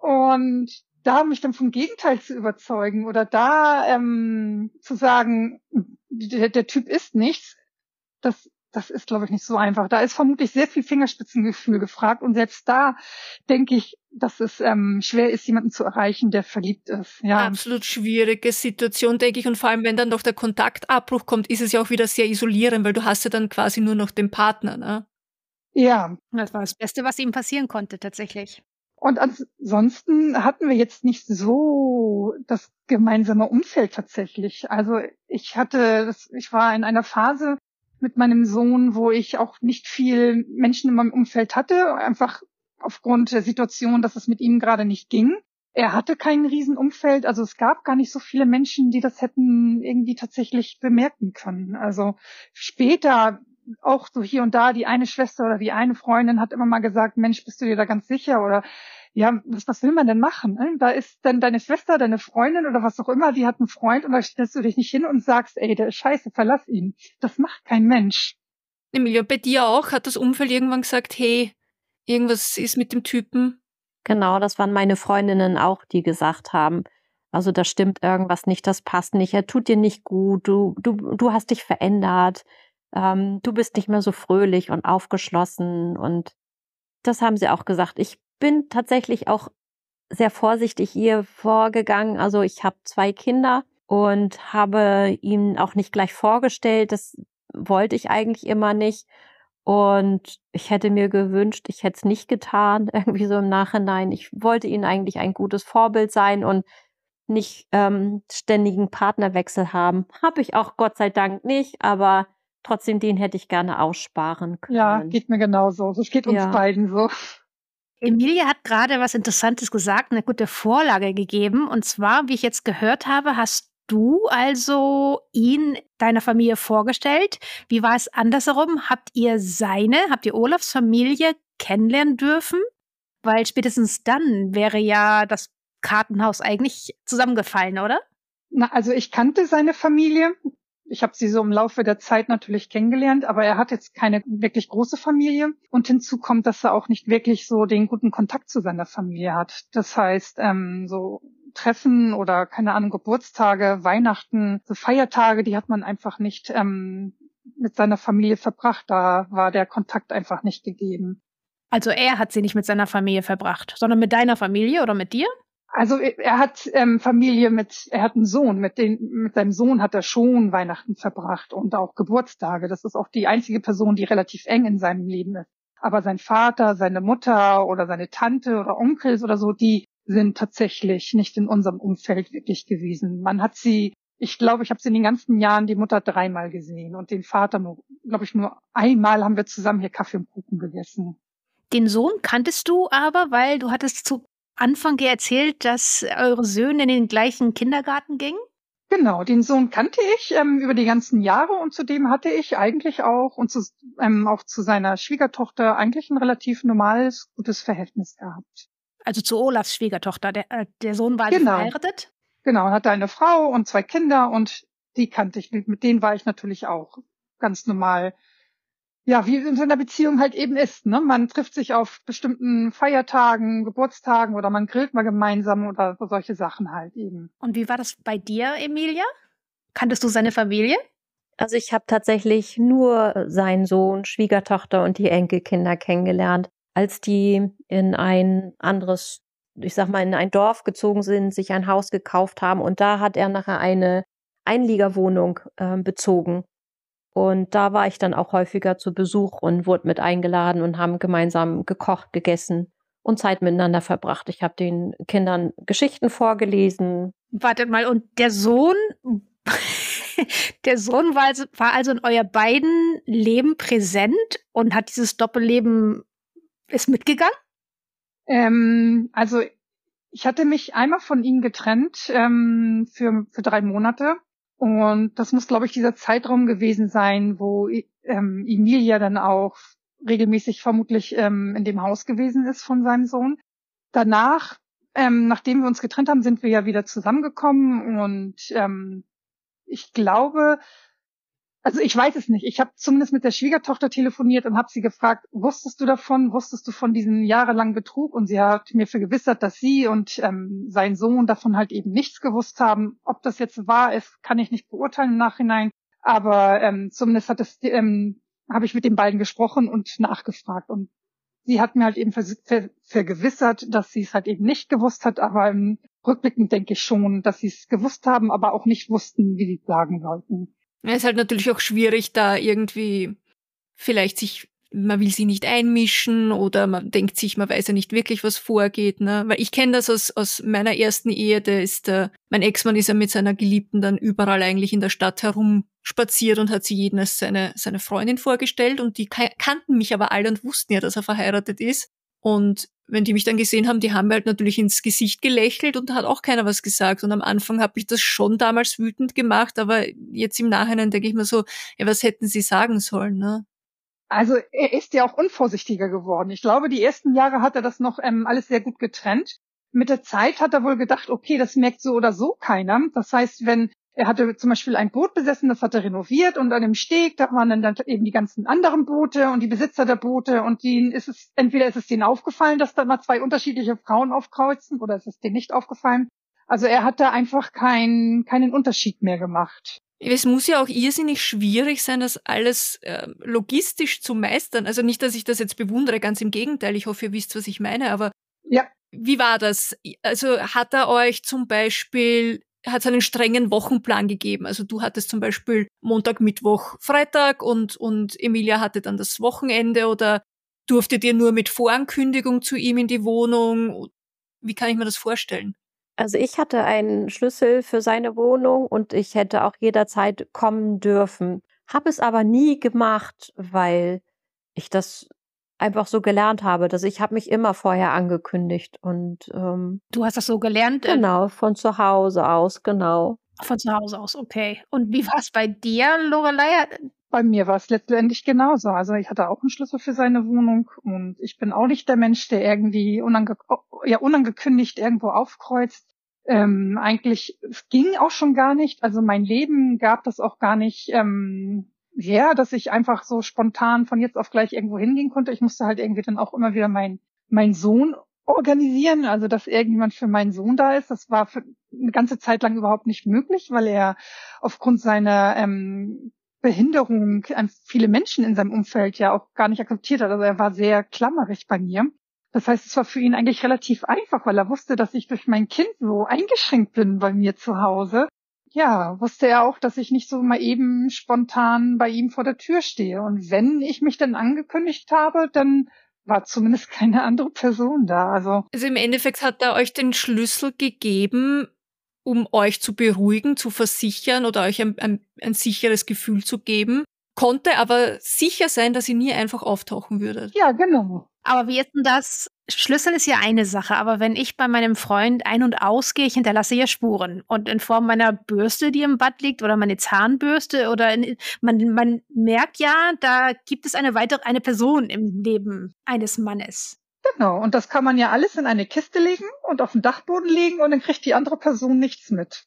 und da mich dann vom Gegenteil zu überzeugen oder da ähm, zu sagen, der, der Typ ist nichts, das das ist, glaube ich, nicht so einfach. Da ist vermutlich sehr viel Fingerspitzengefühl gefragt und selbst da denke ich, dass es ähm, schwer ist, jemanden zu erreichen, der verliebt ist. Ja. Absolut schwierige Situation, denke ich. Und vor allem, wenn dann noch der Kontaktabbruch kommt, ist es ja auch wieder sehr isolierend, weil du hast ja dann quasi nur noch den Partner, ne? Ja. Das war das Beste, was ihm passieren konnte, tatsächlich. Und ansonsten hatten wir jetzt nicht so das gemeinsame Umfeld tatsächlich. Also ich hatte, das, ich war in einer Phase mit meinem Sohn, wo ich auch nicht viel Menschen in meinem Umfeld hatte, einfach aufgrund der Situation, dass es mit ihm gerade nicht ging. Er hatte kein Riesenumfeld, also es gab gar nicht so viele Menschen, die das hätten irgendwie tatsächlich bemerken können. Also später auch so hier und da die eine Schwester oder die eine Freundin hat immer mal gesagt, Mensch, bist du dir da ganz sicher? Oder ja, was, was will man denn machen? Ne? Da ist dann deine Schwester, deine Freundin oder was auch immer, die hat einen Freund und da stellst du dich nicht hin und sagst, ey, der ist scheiße, verlass ihn. Das macht kein Mensch. Emilia, bei dir auch? Hat das Umfeld irgendwann gesagt, hey, irgendwas ist mit dem Typen? Genau, das waren meine Freundinnen auch, die gesagt haben, also da stimmt irgendwas nicht, das passt nicht, er tut dir nicht gut, du, du, du hast dich verändert, ähm, du bist nicht mehr so fröhlich und aufgeschlossen und das haben sie auch gesagt. Ich bin tatsächlich auch sehr vorsichtig hier vorgegangen. Also ich habe zwei Kinder und habe ihnen auch nicht gleich vorgestellt. Das wollte ich eigentlich immer nicht. Und ich hätte mir gewünscht, ich hätte es nicht getan, irgendwie so im Nachhinein. Ich wollte ihnen eigentlich ein gutes Vorbild sein und nicht ähm, ständigen Partnerwechsel haben. Habe ich auch Gott sei Dank nicht, aber Trotzdem, den hätte ich gerne aussparen können. Ja, geht mir genauso. Das geht uns Ja. beiden so. Emilia hat gerade was Interessantes gesagt, eine gute Vorlage gegeben. Und zwar, wie ich jetzt gehört habe, hast du also ihn deiner Familie vorgestellt. Wie war es andersherum? Habt ihr seine, habt ihr Olafs Familie kennenlernen dürfen? Weil spätestens dann wäre ja das Kartenhaus eigentlich zusammengefallen, oder? Na, also ich kannte seine Familie. Ich habe sie so im Laufe der Zeit natürlich kennengelernt, aber er hat jetzt keine wirklich große Familie. Und hinzu kommt, dass er auch nicht wirklich so den guten Kontakt zu seiner Familie hat. Das heißt, ähm, so Treffen oder, keine Ahnung, Geburtstage, Weihnachten, so Feiertage, die hat man einfach nicht ähm, mit seiner Familie verbracht. Da war der Kontakt einfach nicht gegeben. Also er hat sie nicht mit seiner Familie verbracht, sondern mit deiner Familie oder mit dir? Also er hat ähm, Familie mit, er hat einen Sohn, mit den, mit seinem Sohn hat er schon Weihnachten verbracht und auch Geburtstage. Das ist auch die einzige Person, die relativ eng in seinem Leben ist. Aber sein Vater, seine Mutter oder seine Tante oder Onkels oder so, die sind tatsächlich nicht in unserem Umfeld wirklich gewesen. Man hat sie, ich glaube, ich habe sie in den ganzen Jahren die Mutter dreimal gesehen und den Vater nur, glaube ich, nur einmal haben wir zusammen hier Kaffee und Kuchen gegessen. Den Sohn kanntest du aber, weil du hattest zu Anfang ja erzählt, dass eure Söhne in den gleichen Kindergarten gingen? Genau, den Sohn kannte ich ähm, über die ganzen Jahre und zudem hatte ich eigentlich auch und zu, ähm, auch zu seiner Schwiegertochter eigentlich ein relativ normales, gutes Verhältnis gehabt. Also zu Olafs Schwiegertochter. Der, äh, der Sohn war also Genau. verheiratet? Genau, hatte eine Frau und zwei Kinder und die kannte ich. Mit denen war ich natürlich auch ganz normal. Ja, wie in so einer Beziehung halt eben ist, ne? Man trifft sich auf bestimmten Feiertagen, Geburtstagen oder man grillt mal gemeinsam oder solche Sachen halt eben. Und wie war das bei dir, Emilia? Kanntest du seine Familie? Also ich habe tatsächlich nur seinen Sohn, Schwiegertochter und die Enkelkinder kennengelernt. Als die in ein anderes, ich sag mal, in ein Dorf gezogen sind, sich ein Haus gekauft haben und da hat er nachher eine Einliegerwohnung äh, bezogen. Und da war ich dann auch häufiger zu Besuch und wurde mit eingeladen und haben gemeinsam gekocht, gegessen und Zeit miteinander verbracht. Ich habe den Kindern Geschichten vorgelesen. Wartet mal, und der Sohn, der Sohn war also, war also in euer beiden Leben präsent und hat dieses Doppelleben, ist mitgegangen? Ähm, also ich hatte mich einmal von ihm getrennt ähm, für, für drei Monate. Und das muss, glaube ich, dieser Zeitraum gewesen sein, wo ähm, Emilia dann auch regelmäßig vermutlich ähm, in dem Haus gewesen ist von seinem Sohn. Danach, ähm, nachdem wir uns getrennt haben, sind wir ja wieder zusammengekommen und ähm, ich glaube, also ich weiß es nicht. Ich habe zumindest mit der Schwiegertochter telefoniert und habe sie gefragt, wusstest du davon, wusstest du von diesem jahrelangen Betrug? Und sie hat mir vergewissert, dass sie und ähm, sein Sohn davon halt eben nichts gewusst haben. Ob das jetzt wahr ist, kann ich nicht beurteilen im Nachhinein. Aber ähm, zumindest hat es, ähm, habe ich mit den beiden gesprochen und nachgefragt. Und sie hat mir halt eben ver ver vergewissert, dass sie es halt eben nicht gewusst hat. Aber im Rückblickend denke ich schon, dass sie es gewusst haben, aber auch nicht wussten, wie sie es sagen sollten. Es ist halt natürlich auch schwierig, da irgendwie vielleicht sich, man will sie nicht einmischen oder man denkt sich, man weiß ja nicht wirklich, was vorgeht, ne? Weil ich kenne das aus, aus meiner ersten Ehe, da ist der, mein Ex-Mann ist ja mit seiner Geliebten dann überall eigentlich in der Stadt herumspaziert und hat sie jeden als seine, seine Freundin vorgestellt und die kannten mich aber alle und wussten ja, dass er verheiratet ist. Und wenn die mich dann gesehen haben, die haben mir halt natürlich ins Gesicht gelächelt und da hat auch keiner was gesagt. Und am Anfang habe ich das schon damals wütend gemacht, aber jetzt im Nachhinein denke ich mir so, ja, was hätten sie sagen sollen, ne? Also er ist ja auch unvorsichtiger geworden. Ich glaube, die ersten Jahre hat er das noch ähm, alles sehr gut getrennt. Mit der Zeit hat er wohl gedacht, okay, das merkt so oder so keiner. Das heißt, wenn er hatte zum Beispiel ein Boot besessen, das hat er renoviert und an dem Steg, da waren dann, dann eben die ganzen anderen Boote und die Besitzer der Boote und denen ist es, entweder ist es denen aufgefallen, dass da mal zwei unterschiedliche Frauen aufkreuzen oder ist es denen nicht aufgefallen. Also er hat da einfach kein, keinen Unterschied mehr gemacht. Es muss ja auch irrsinnig schwierig sein, das alles äh, logistisch zu meistern. Also nicht, dass ich das jetzt bewundere, ganz im Gegenteil. Ich hoffe, ihr wisst, was ich meine, aber ja. Wie war das? Also hat er euch zum Beispiel, hat es einen strengen Wochenplan gegeben? Also du hattest zum Beispiel Montag, Mittwoch, Freitag und, und Emilia hatte dann das Wochenende oder durftet ihr nur mit Vorankündigung zu ihm in die Wohnung? Wie kann ich mir das vorstellen? Also ich hatte einen Schlüssel für seine Wohnung und ich hätte auch jederzeit kommen dürfen. habe es aber nie gemacht, weil ich das einfach so gelernt habe, dass ich habe mich immer vorher angekündigt und ähm, Du hast das so gelernt? äh, genau, von zu Hause aus, genau. Von zu Hause aus, okay. Und wie war es bei dir, Lorelei? Bei mir war es letztendlich genauso. Also ich hatte auch einen Schlüssel für seine Wohnung und ich bin auch nicht der Mensch, der irgendwie unange ja, unangekündigt irgendwo aufkreuzt. Ähm, eigentlich, es ging auch schon gar nicht. Also mein Leben gab das auch gar nicht ähm, her, dass ich einfach so spontan von jetzt auf gleich irgendwo hingehen konnte. Ich musste halt irgendwie dann auch immer wieder mein, mein Sohn organisieren, also dass irgendjemand für meinen Sohn da ist. Das war für eine ganze Zeit lang überhaupt nicht möglich, weil er aufgrund seiner ähm, Behinderung an viele Menschen in seinem Umfeld ja auch gar nicht akzeptiert hat. Also er war sehr klammerig bei mir. Das heißt, es war für ihn eigentlich relativ einfach, weil er wusste, dass ich durch mein Kind so eingeschränkt bin bei mir zu Hause. Ja, wusste er auch, dass ich nicht so mal eben spontan bei ihm vor der Tür stehe. Und wenn ich mich dann angekündigt habe, dann war zumindest keine andere Person da. Also, Also im Endeffekt hat er euch den Schlüssel gegeben, um euch zu beruhigen, zu versichern oder euch ein, ein, ein sicheres Gefühl zu geben, konnte aber sicher sein, dass ihr nie einfach auftauchen würdet. ja, genau. Aber wie ist denn das? Schlüssel ist ja eine Sache, aber wenn ich bei meinem Freund ein- und ausgehe, ich hinterlasse ja Spuren. Und in Form meiner Bürste, die im Bad liegt, oder meine Zahnbürste, oder in, man, man merkt ja, da gibt es eine weitere, eine Person im Leben eines Mannes. Genau. Und das kann man ja alles in eine Kiste legen und auf den Dachboden legen und dann kriegt die andere Person nichts mit.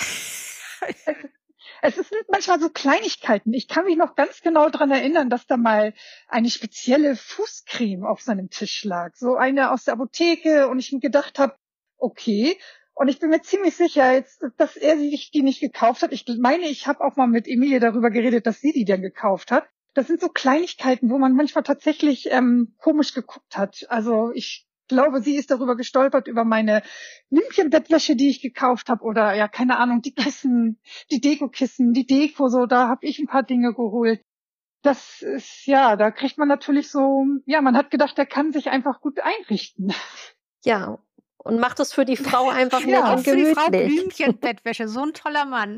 Es sind manchmal so Kleinigkeiten. Ich kann mich noch ganz genau dran erinnern, dass da mal eine spezielle Fußcreme auf seinem Tisch lag. So eine aus der Apotheke und ich mir gedacht habe, okay. Und ich bin mir ziemlich sicher, jetzt, dass er sich die nicht gekauft hat. Ich meine, ich habe auch mal mit Emilie darüber geredet, dass sie die dann gekauft hat. Das sind so Kleinigkeiten, wo man manchmal tatsächlich ähm, komisch geguckt hat. Also ich glaube, sie ist darüber gestolpert, über meine Wimpchenbettwäsche, die ich gekauft habe, oder ja, keine Ahnung, die Kissen, die Dekokissen, die Deko, so, da habe ich ein paar Dinge geholt. Das ist, ja, da kriegt man natürlich so, ja, man hat gedacht, der kann sich einfach gut einrichten. Ja, und macht es für die Frau einfach Ja, nett Auch und für die Frau gemütlich. Blümchenbettwäsche, so ein toller Mann.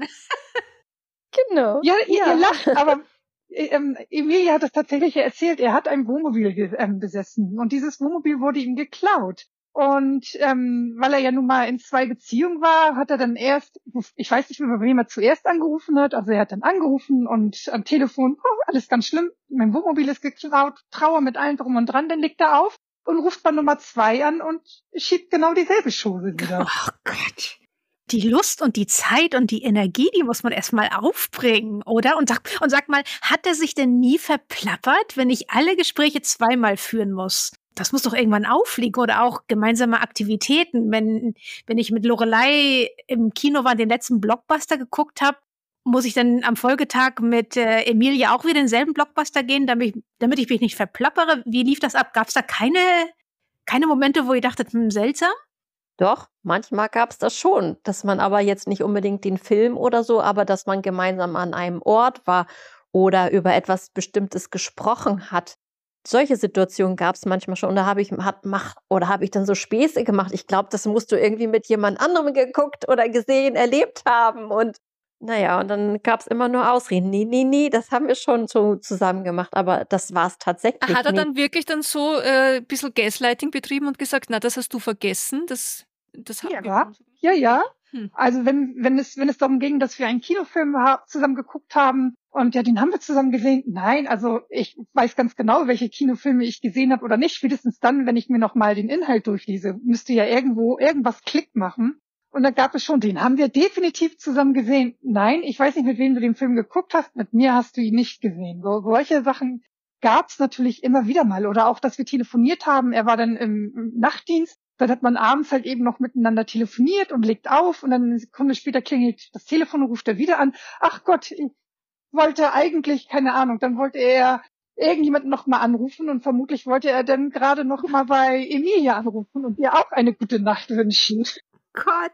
Genau. Ja, ihr, ihr lacht, aber ähm, Emilie hat es tatsächlich erzählt, er hat ein Wohnmobil ge- ähm, besessen und dieses Wohnmobil wurde ihm geklaut. Und ähm, weil er ja nun mal in zwei Beziehungen war, hat er dann erst, ich weiß nicht mehr, bei wem er zuerst angerufen hat, also er hat dann angerufen und am Telefon, oh, alles ganz schlimm, mein Wohnmobil ist geklaut, Trauer mit allem drum und dran, dann legt er auf und ruft bei Nummer zwei an und schiebt genau dieselbe Chose wieder. Oh Gott. Die Lust und die Zeit und die Energie, die muss man erstmal aufbringen, oder? Und sag, und sag mal, hat er sich denn nie verplappert, wenn ich alle Gespräche zweimal führen muss? Das muss doch irgendwann auffliegen, oder auch gemeinsame Aktivitäten. Wenn, wenn ich mit Lorelei im Kino war, den letzten Blockbuster geguckt habe, muss ich dann am Folgetag mit äh, Emilie auch wieder denselben Blockbuster gehen, damit, damit ich mich nicht verplappere? Wie lief das ab? Gab es da keine, keine Momente, wo ihr dachtet, hm, seltsam? Doch, manchmal gab es das schon, dass man aber jetzt nicht unbedingt den Film oder so, aber dass man gemeinsam an einem Ort war oder über etwas Bestimmtes gesprochen hat. Solche Situationen gab es manchmal schon. Und da habe ich hat, mach, oder habe ich dann so Späße gemacht. Ich glaube, das musst du irgendwie mit jemand anderem geguckt oder gesehen, erlebt haben. Und naja, und dann gab es immer nur Ausreden. Nee, nee, nee, das haben wir schon so zusammen gemacht, aber das war es tatsächlich Hat er nicht. dann wirklich dann so äh, ein bisschen Gaslighting betrieben und gesagt, na, das hast du vergessen, das, das haben wir Ja, schon so gemacht? ja, ja. Hm. Also wenn, wenn es, wenn es darum ging, dass wir einen Kinofilm ha- zusammen geguckt haben und ja, den haben wir zusammen gesehen. Nein, also ich weiß ganz genau, welche Kinofilme ich gesehen habe oder nicht. Spätestens dann, wenn ich mir nochmal den Inhalt durchlese, müsste ja irgendwo irgendwas Klick machen. Und da gab es schon, den haben wir definitiv zusammen gesehen. Nein, ich weiß nicht, mit wem du den Film geguckt hast. Mit mir hast du ihn nicht gesehen. So, solche Sachen gab es natürlich immer wieder mal. Oder auch, dass wir telefoniert haben. Er war dann im, im Nachtdienst. Dann hat man abends halt eben noch miteinander telefoniert und legt auf. Und dann eine Sekunde später klingelt das Telefon und ruft er wieder an. Ach Gott, ich wollte eigentlich, keine Ahnung, dann wollte er irgendjemanden noch mal anrufen. Und vermutlich wollte er dann gerade noch mal bei Emilia anrufen und ihr auch eine gute Nacht wünschen. Gott.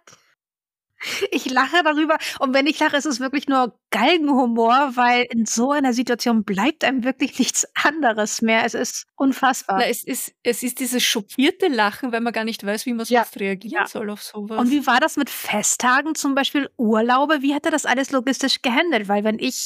Ich lache darüber. Und wenn ich lache, ist es wirklich nur Galgenhumor, weil in so einer Situation bleibt einem wirklich nichts anderes mehr. Es ist unfassbar. Na, es ist, es ist dieses schockierte Lachen, weil man gar nicht weiß, wie man Ja. sonst reagieren Ja. soll auf sowas. Und wie war das mit Festtagen, zum Beispiel Urlaube? Wie hat er das alles logistisch gehandelt? Weil wenn ich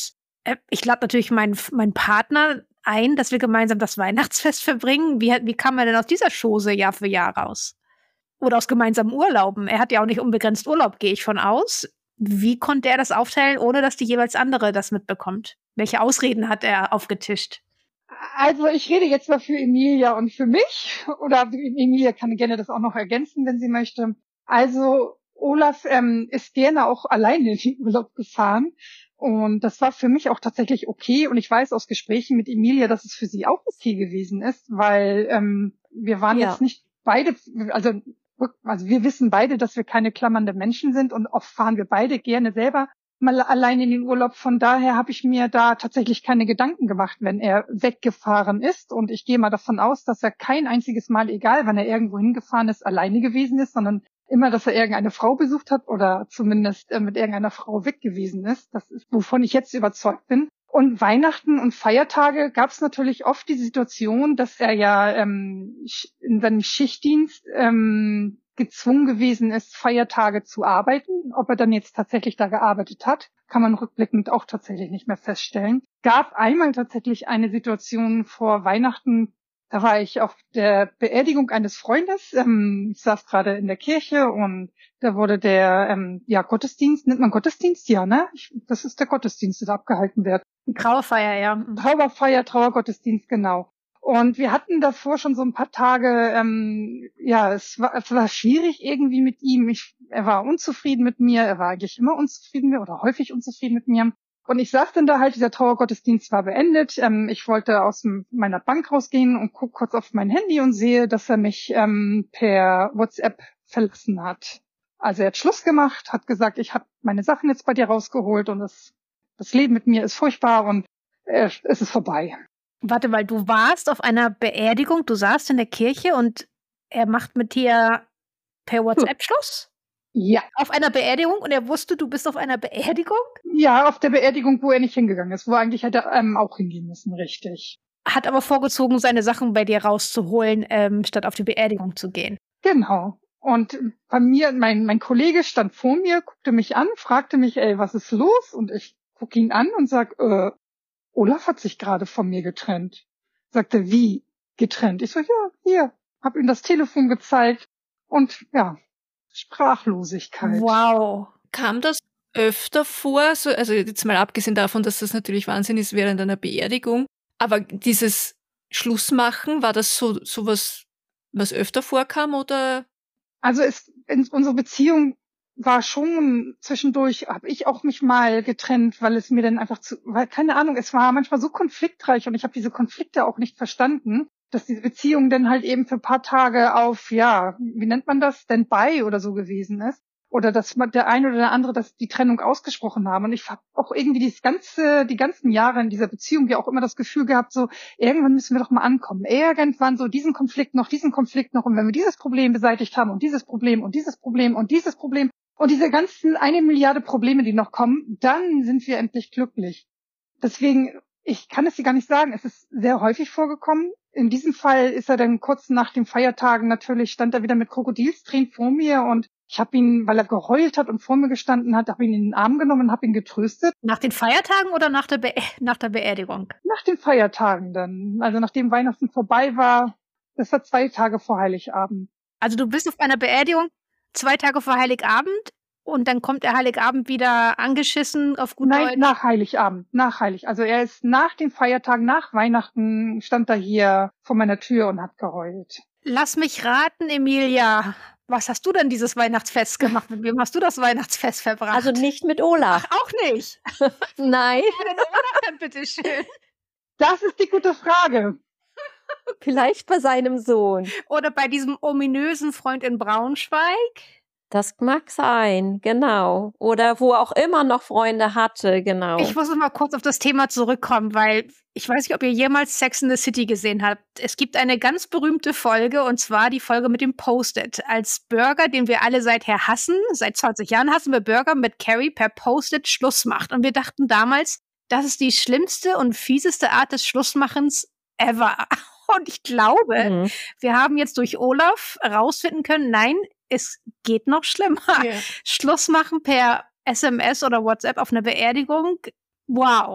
Äh, ich lade natürlich meinen mein Partner ein, dass wir gemeinsam das Weihnachtsfest verbringen. Wie, wie kam er denn aus dieser Chose Jahr für Jahr raus? Oder aus gemeinsamen Urlauben? Er hat ja auch nicht unbegrenzt Urlaub, gehe ich von aus. Wie konnte er das aufteilen, ohne dass die jeweils andere das mitbekommt? Welche Ausreden hat er aufgetischt? Also ich rede jetzt mal für Emilia und für mich. Oder Emilia kann gerne das auch noch ergänzen, wenn sie möchte. Also Olaf ähm, ist gerne auch alleine in den Urlaub gefahren. Und das war für mich auch tatsächlich okay. Und ich weiß aus Gesprächen mit Emilia, dass es für sie auch okay gewesen ist, weil ähm, wir waren ja. jetzt nicht beide, also, also wir wissen beide, dass wir keine klammernde Menschen sind und oft fahren wir beide gerne selber mal allein in den Urlaub. Von daher habe ich mir da tatsächlich keine Gedanken gemacht, wenn er weggefahren ist. Und ich gehe mal davon aus, dass er kein einziges Mal, egal wann er irgendwo hingefahren ist, alleine gewesen ist, sondern immer, dass er irgendeine Frau besucht hat oder zumindest äh, mit irgendeiner Frau weg gewesen ist. Das ist, wovon ich jetzt überzeugt bin. Und Weihnachten und Feiertage gab es natürlich oft die Situation, dass er ja ähm, in seinem Schichtdienst ähm, gezwungen gewesen ist, Feiertage zu arbeiten. Ob er dann jetzt tatsächlich da gearbeitet hat, kann man rückblickend auch tatsächlich nicht mehr feststellen. Gab einmal tatsächlich eine Situation vor Weihnachten, da war ich auf der Beerdigung eines Freundes. Ähm, ich saß gerade in der Kirche und da wurde der ähm, ja Gottesdienst, nennt man Gottesdienst? Ja, ne? Ich, das ist der Gottesdienst, der da abgehalten wird. Trauerfeier, ja. Trauerfeier, Trauergottesdienst, genau. Und wir hatten davor schon so ein paar Tage, ähm, ja, es war, es war schwierig irgendwie mit ihm. Ich, er war unzufrieden mit mir, er war eigentlich immer unzufrieden mit mir oder häufig unzufrieden mit mir. Und ich saß dann da halt, dieser Trauergottesdienst war beendet. Ähm, ich wollte aus m- meiner Bank rausgehen und guck kurz auf mein Handy und sehe, dass er mich ähm, per WhatsApp verlassen hat. Also er hat Schluss gemacht, hat gesagt, ich habe meine Sachen jetzt bei dir rausgeholt und das, das Leben mit mir ist furchtbar und äh, es ist vorbei. Warte, weil du warst auf einer Beerdigung, du saßt in der Kirche und er macht mit dir per WhatsApp Schluss? Ja. Auf einer Beerdigung und er wusste, du bist auf einer Beerdigung? Ja, auf der Beerdigung, wo er nicht hingegangen ist, wo er eigentlich hätte ähm, auch hingehen müssen, richtig. Hat aber vorgezogen, seine Sachen bei dir rauszuholen, ähm, statt auf die Beerdigung zu gehen. Genau. Und bei mir, mein, mein Kollege stand vor mir, guckte mich an, fragte mich, ey, was ist los? Und ich gucke ihn an und sag, äh, Olaf hat sich gerade von mir getrennt. Sagte, wie getrennt? Ich so, ja, hier, hab ihm das Telefon gezeigt und ja, Sprachlosigkeit. Wow. Kam das öfter vor? So, also jetzt mal abgesehen davon, dass das natürlich Wahnsinn ist während einer Beerdigung, aber dieses Schlussmachen, war das so sowas, was öfter vorkam oder? Also es, in, unsere Beziehung war schon zwischendurch, habe ich auch mich mal getrennt, weil es mir dann einfach zu, weil keine Ahnung, es war manchmal so konfliktreich und ich habe diese Konflikte auch nicht verstanden, dass diese Beziehung dann halt eben für ein paar Tage auf, ja, wie nennt man das, Standby oder so gewesen ist. Oder dass man der eine oder der andere das die Trennung ausgesprochen haben. Und ich habe auch irgendwie dieses ganze, die ganzen Jahre in dieser Beziehung ja auch immer das Gefühl gehabt, so, irgendwann müssen wir doch mal ankommen. Irgendwann so diesen Konflikt noch, diesen Konflikt noch. Und wenn wir dieses Problem beseitigt haben und dieses Problem und dieses Problem und dieses Problem und diese ganzen eine Milliarde Probleme, die noch kommen, dann sind wir endlich glücklich. Deswegen, ich kann es dir gar nicht sagen. Es ist sehr häufig vorgekommen. In diesem Fall ist er dann kurz nach den Feiertagen natürlich, stand er wieder mit Krokodilstränen vor mir und ich habe ihn, weil er geheult hat und vor mir gestanden hat, habe ihn in den Arm genommen und habe ihn getröstet. Nach den Feiertagen oder nach der, Be- nach der Beerdigung? Nach den Feiertagen dann. Also nachdem Weihnachten vorbei war, das war zwei Tage vor Heiligabend. Also du bist auf einer Beerdigung zwei Tage vor Heiligabend und dann kommt er Heiligabend wieder angeschissen auf gut Nein, Deutsch? nach Heiligabend, nach Heilig. Also er ist nach den Feiertagen, nach Weihnachten, stand er hier vor meiner Tür und hat geheult. Lass mich raten, Emilia. Was hast du denn dieses Weihnachtsfest gemacht? Mit wem hast du das Weihnachtsfest verbracht? Also nicht mit Olaf. Ach, auch nicht. Nein. Ja, denn Olaf dann bitte schön. Das ist die gute Frage. Vielleicht bei seinem Sohn. Oder bei diesem ominösen Freund in Braunschweig? Das mag sein, genau. Oder wo er auch immer noch Freunde hatte, genau. Ich muss noch mal kurz auf das Thema zurückkommen, weil ich weiß nicht, ob ihr jemals Sex in the City gesehen habt. Es gibt eine ganz berühmte Folge, und zwar die Folge mit dem Post-it. Als Burger, den wir alle seither hassen, seit zwanzig Jahren hassen wir Burger, mit Carrie per Post-it Schluss macht. Und wir dachten damals, das ist die schlimmste und fieseste Art des Schlussmachens ever. Und ich glaube, Mhm. wir haben jetzt durch Olaf rausfinden können, nein, es geht noch schlimmer. Ja. Schluss machen per S M S oder WhatsApp auf einer Beerdigung. Wow.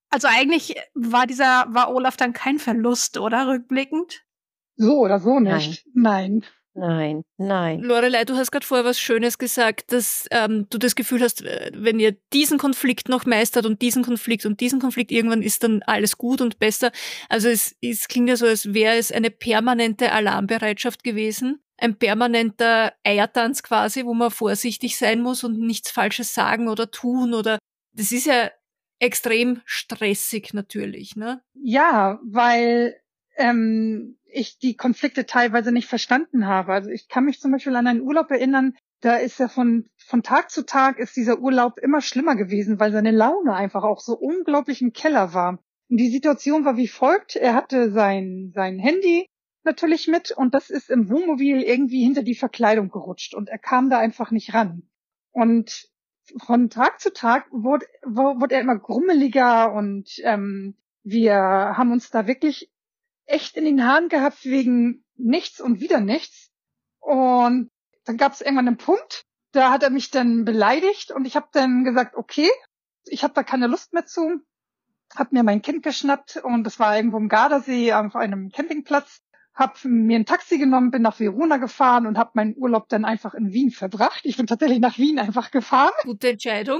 Also eigentlich war dieser, war Olaf dann kein Verlust, oder? Rückblickend? So oder so nicht. Nein. Nein, nein. Lorelei, du hast gerade vorher was Schönes gesagt, dass ähm, du das Gefühl hast, wenn ihr diesen Konflikt noch meistert und diesen Konflikt und diesen Konflikt, irgendwann ist dann alles gut und besser. Also es, es klingt ja so, als wäre es eine permanente Alarmbereitschaft gewesen, ein permanenter Eiertanz quasi, wo man vorsichtig sein muss und nichts Falsches sagen oder tun oder das ist ja extrem stressig natürlich, ne? Ja, weil ähm, ich die Konflikte teilweise nicht verstanden habe. Also ich kann mich zum Beispiel an einen Urlaub erinnern, da ist ja von von Tag zu Tag ist dieser Urlaub immer schlimmer gewesen, weil seine Laune einfach auch so unglaublich im Keller war. Und die Situation war wie folgt: Er hatte sein sein Handy natürlich mit und das ist im Wohnmobil irgendwie hinter die Verkleidung gerutscht und er kam da einfach nicht ran. Und von Tag zu Tag wurde, wurde er immer grummeliger und ähm, wir haben uns da wirklich echt in den Haaren gehabt wegen nichts und wieder nichts. Und dann gab es irgendwann einen Punkt, da hat er mich dann beleidigt und ich habe dann gesagt, okay, ich habe da keine Lust mehr zu, habe mir mein Kind geschnappt und das war irgendwo im Gardasee auf einem Campingplatz, habe mir ein Taxi genommen, bin nach Verona gefahren und habe meinen Urlaub dann einfach in Wien verbracht. Ich bin tatsächlich nach Wien einfach gefahren. Gute Entscheidung.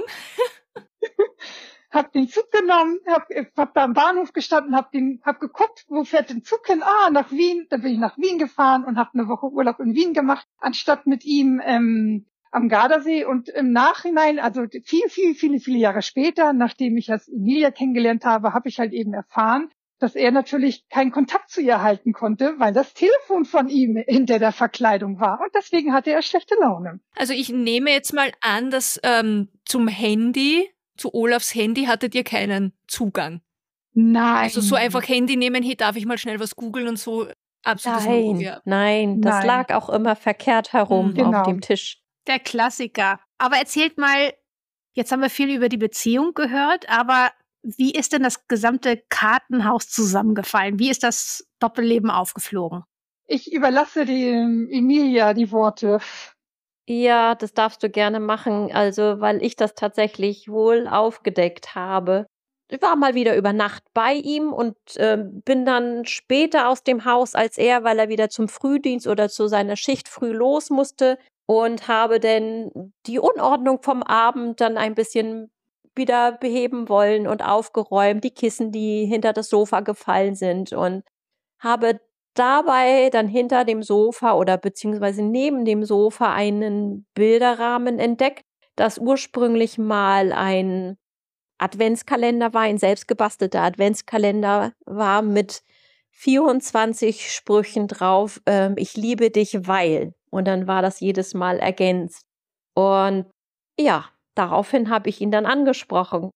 Hab den Zug genommen, hab, hab da am Bahnhof gestanden, hab den, hab geguckt, wo fährt den Zug hin? Ah, nach Wien. Dann bin ich nach Wien gefahren und hab eine Woche Urlaub in Wien gemacht, anstatt mit ihm ähm, am Gardasee. Und im Nachhinein, also viel, viel, viele, viele Jahre später, nachdem ich als Emilia kennengelernt habe, habe ich halt eben erfahren, dass er natürlich keinen Kontakt zu ihr halten konnte, weil das Telefon von ihm hinter der Verkleidung war. Und deswegen hatte er schlechte Laune. Also ich nehme jetzt mal an, dass ähm, zum Handy, zu Olafs Handy hattet ihr keinen Zugang. Nein. Also so einfach Handy nehmen, hey, darf ich mal schnell was googeln und so. Absolut. Nein, ja. nein, das Nein. lag auch immer verkehrt herum Genau. auf dem Tisch. Der Klassiker. Aber erzählt mal, jetzt haben wir viel über die Beziehung gehört, aber wie ist denn das gesamte Kartenhaus zusammengefallen? Wie ist das Doppelleben aufgeflogen? Ich überlasse dem Emilia die Worte. Ja, das darfst du gerne machen, also weil ich das tatsächlich wohl aufgedeckt habe. Ich war mal wieder über Nacht bei ihm und äh, bin dann später aus dem Haus als er, weil er wieder zum Frühdienst oder zu seiner Schicht früh los musste und habe dann die Unordnung vom Abend dann ein bisschen wieder beheben wollen und aufgeräumt, die Kissen, die hinter das Sofa gefallen sind und habe dabei dann hinter dem Sofa oder beziehungsweise neben dem Sofa einen Bilderrahmen entdeckt, das ursprünglich mal ein Adventskalender war, ein selbstgebastelter Adventskalender war mit vierundzwanzig Sprüchen drauf, ähm, ich liebe dich, weil. Und dann war das jedes Mal ergänzt. Und ja, daraufhin habe ich ihn dann angesprochen.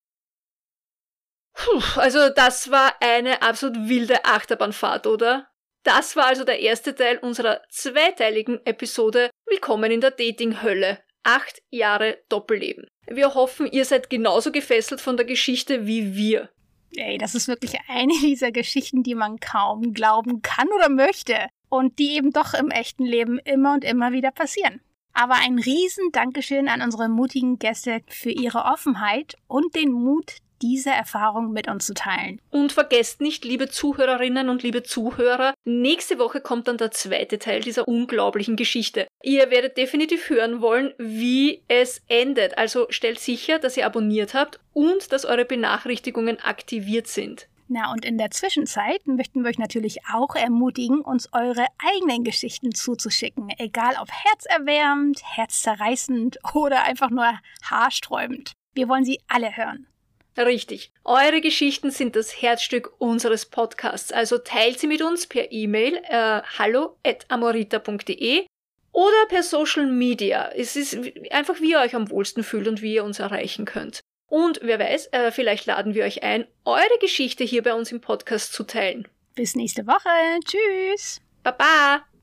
Puh, also das war eine absolut wilde Achterbahnfahrt, oder? Das war also der erste Teil unserer zweiteiligen Episode Willkommen in der Dating-Hölle. Acht Jahre Doppelleben. Wir hoffen, ihr seid genauso gefesselt von der Geschichte wie wir. Ey, das ist wirklich eine dieser Geschichten, die man kaum glauben kann oder möchte. Und die eben doch im echten Leben immer und immer wieder passieren. Aber ein riesen Dankeschön an unsere mutigen Gäste für ihre Offenheit und den Mut, diese Erfahrung mit uns zu teilen. Und vergesst nicht, liebe Zuhörerinnen und liebe Zuhörer, nächste Woche kommt dann der zweite Teil dieser unglaublichen Geschichte. Ihr werdet definitiv hören wollen, wie es endet. Also stellt sicher, dass ihr abonniert habt und dass eure Benachrichtigungen aktiviert sind. Na, und in der Zwischenzeit möchten wir euch natürlich auch ermutigen, uns eure eigenen Geschichten zuzuschicken. Egal ob herzerwärmend, herzzerreißend oder einfach nur haarsträubend. Wir wollen sie alle hören. Richtig. Eure Geschichten sind das Herzstück unseres Podcasts. Also teilt sie mit uns per E-Mail äh, hallo at amorita punkt de oder per Social Media. Es ist einfach, wie ihr euch am wohlsten fühlt und wie ihr uns erreichen könnt. Und wer weiß, äh, vielleicht laden wir euch ein, eure Geschichte hier bei uns im Podcast zu teilen. Bis nächste Woche. Tschüss. Baba!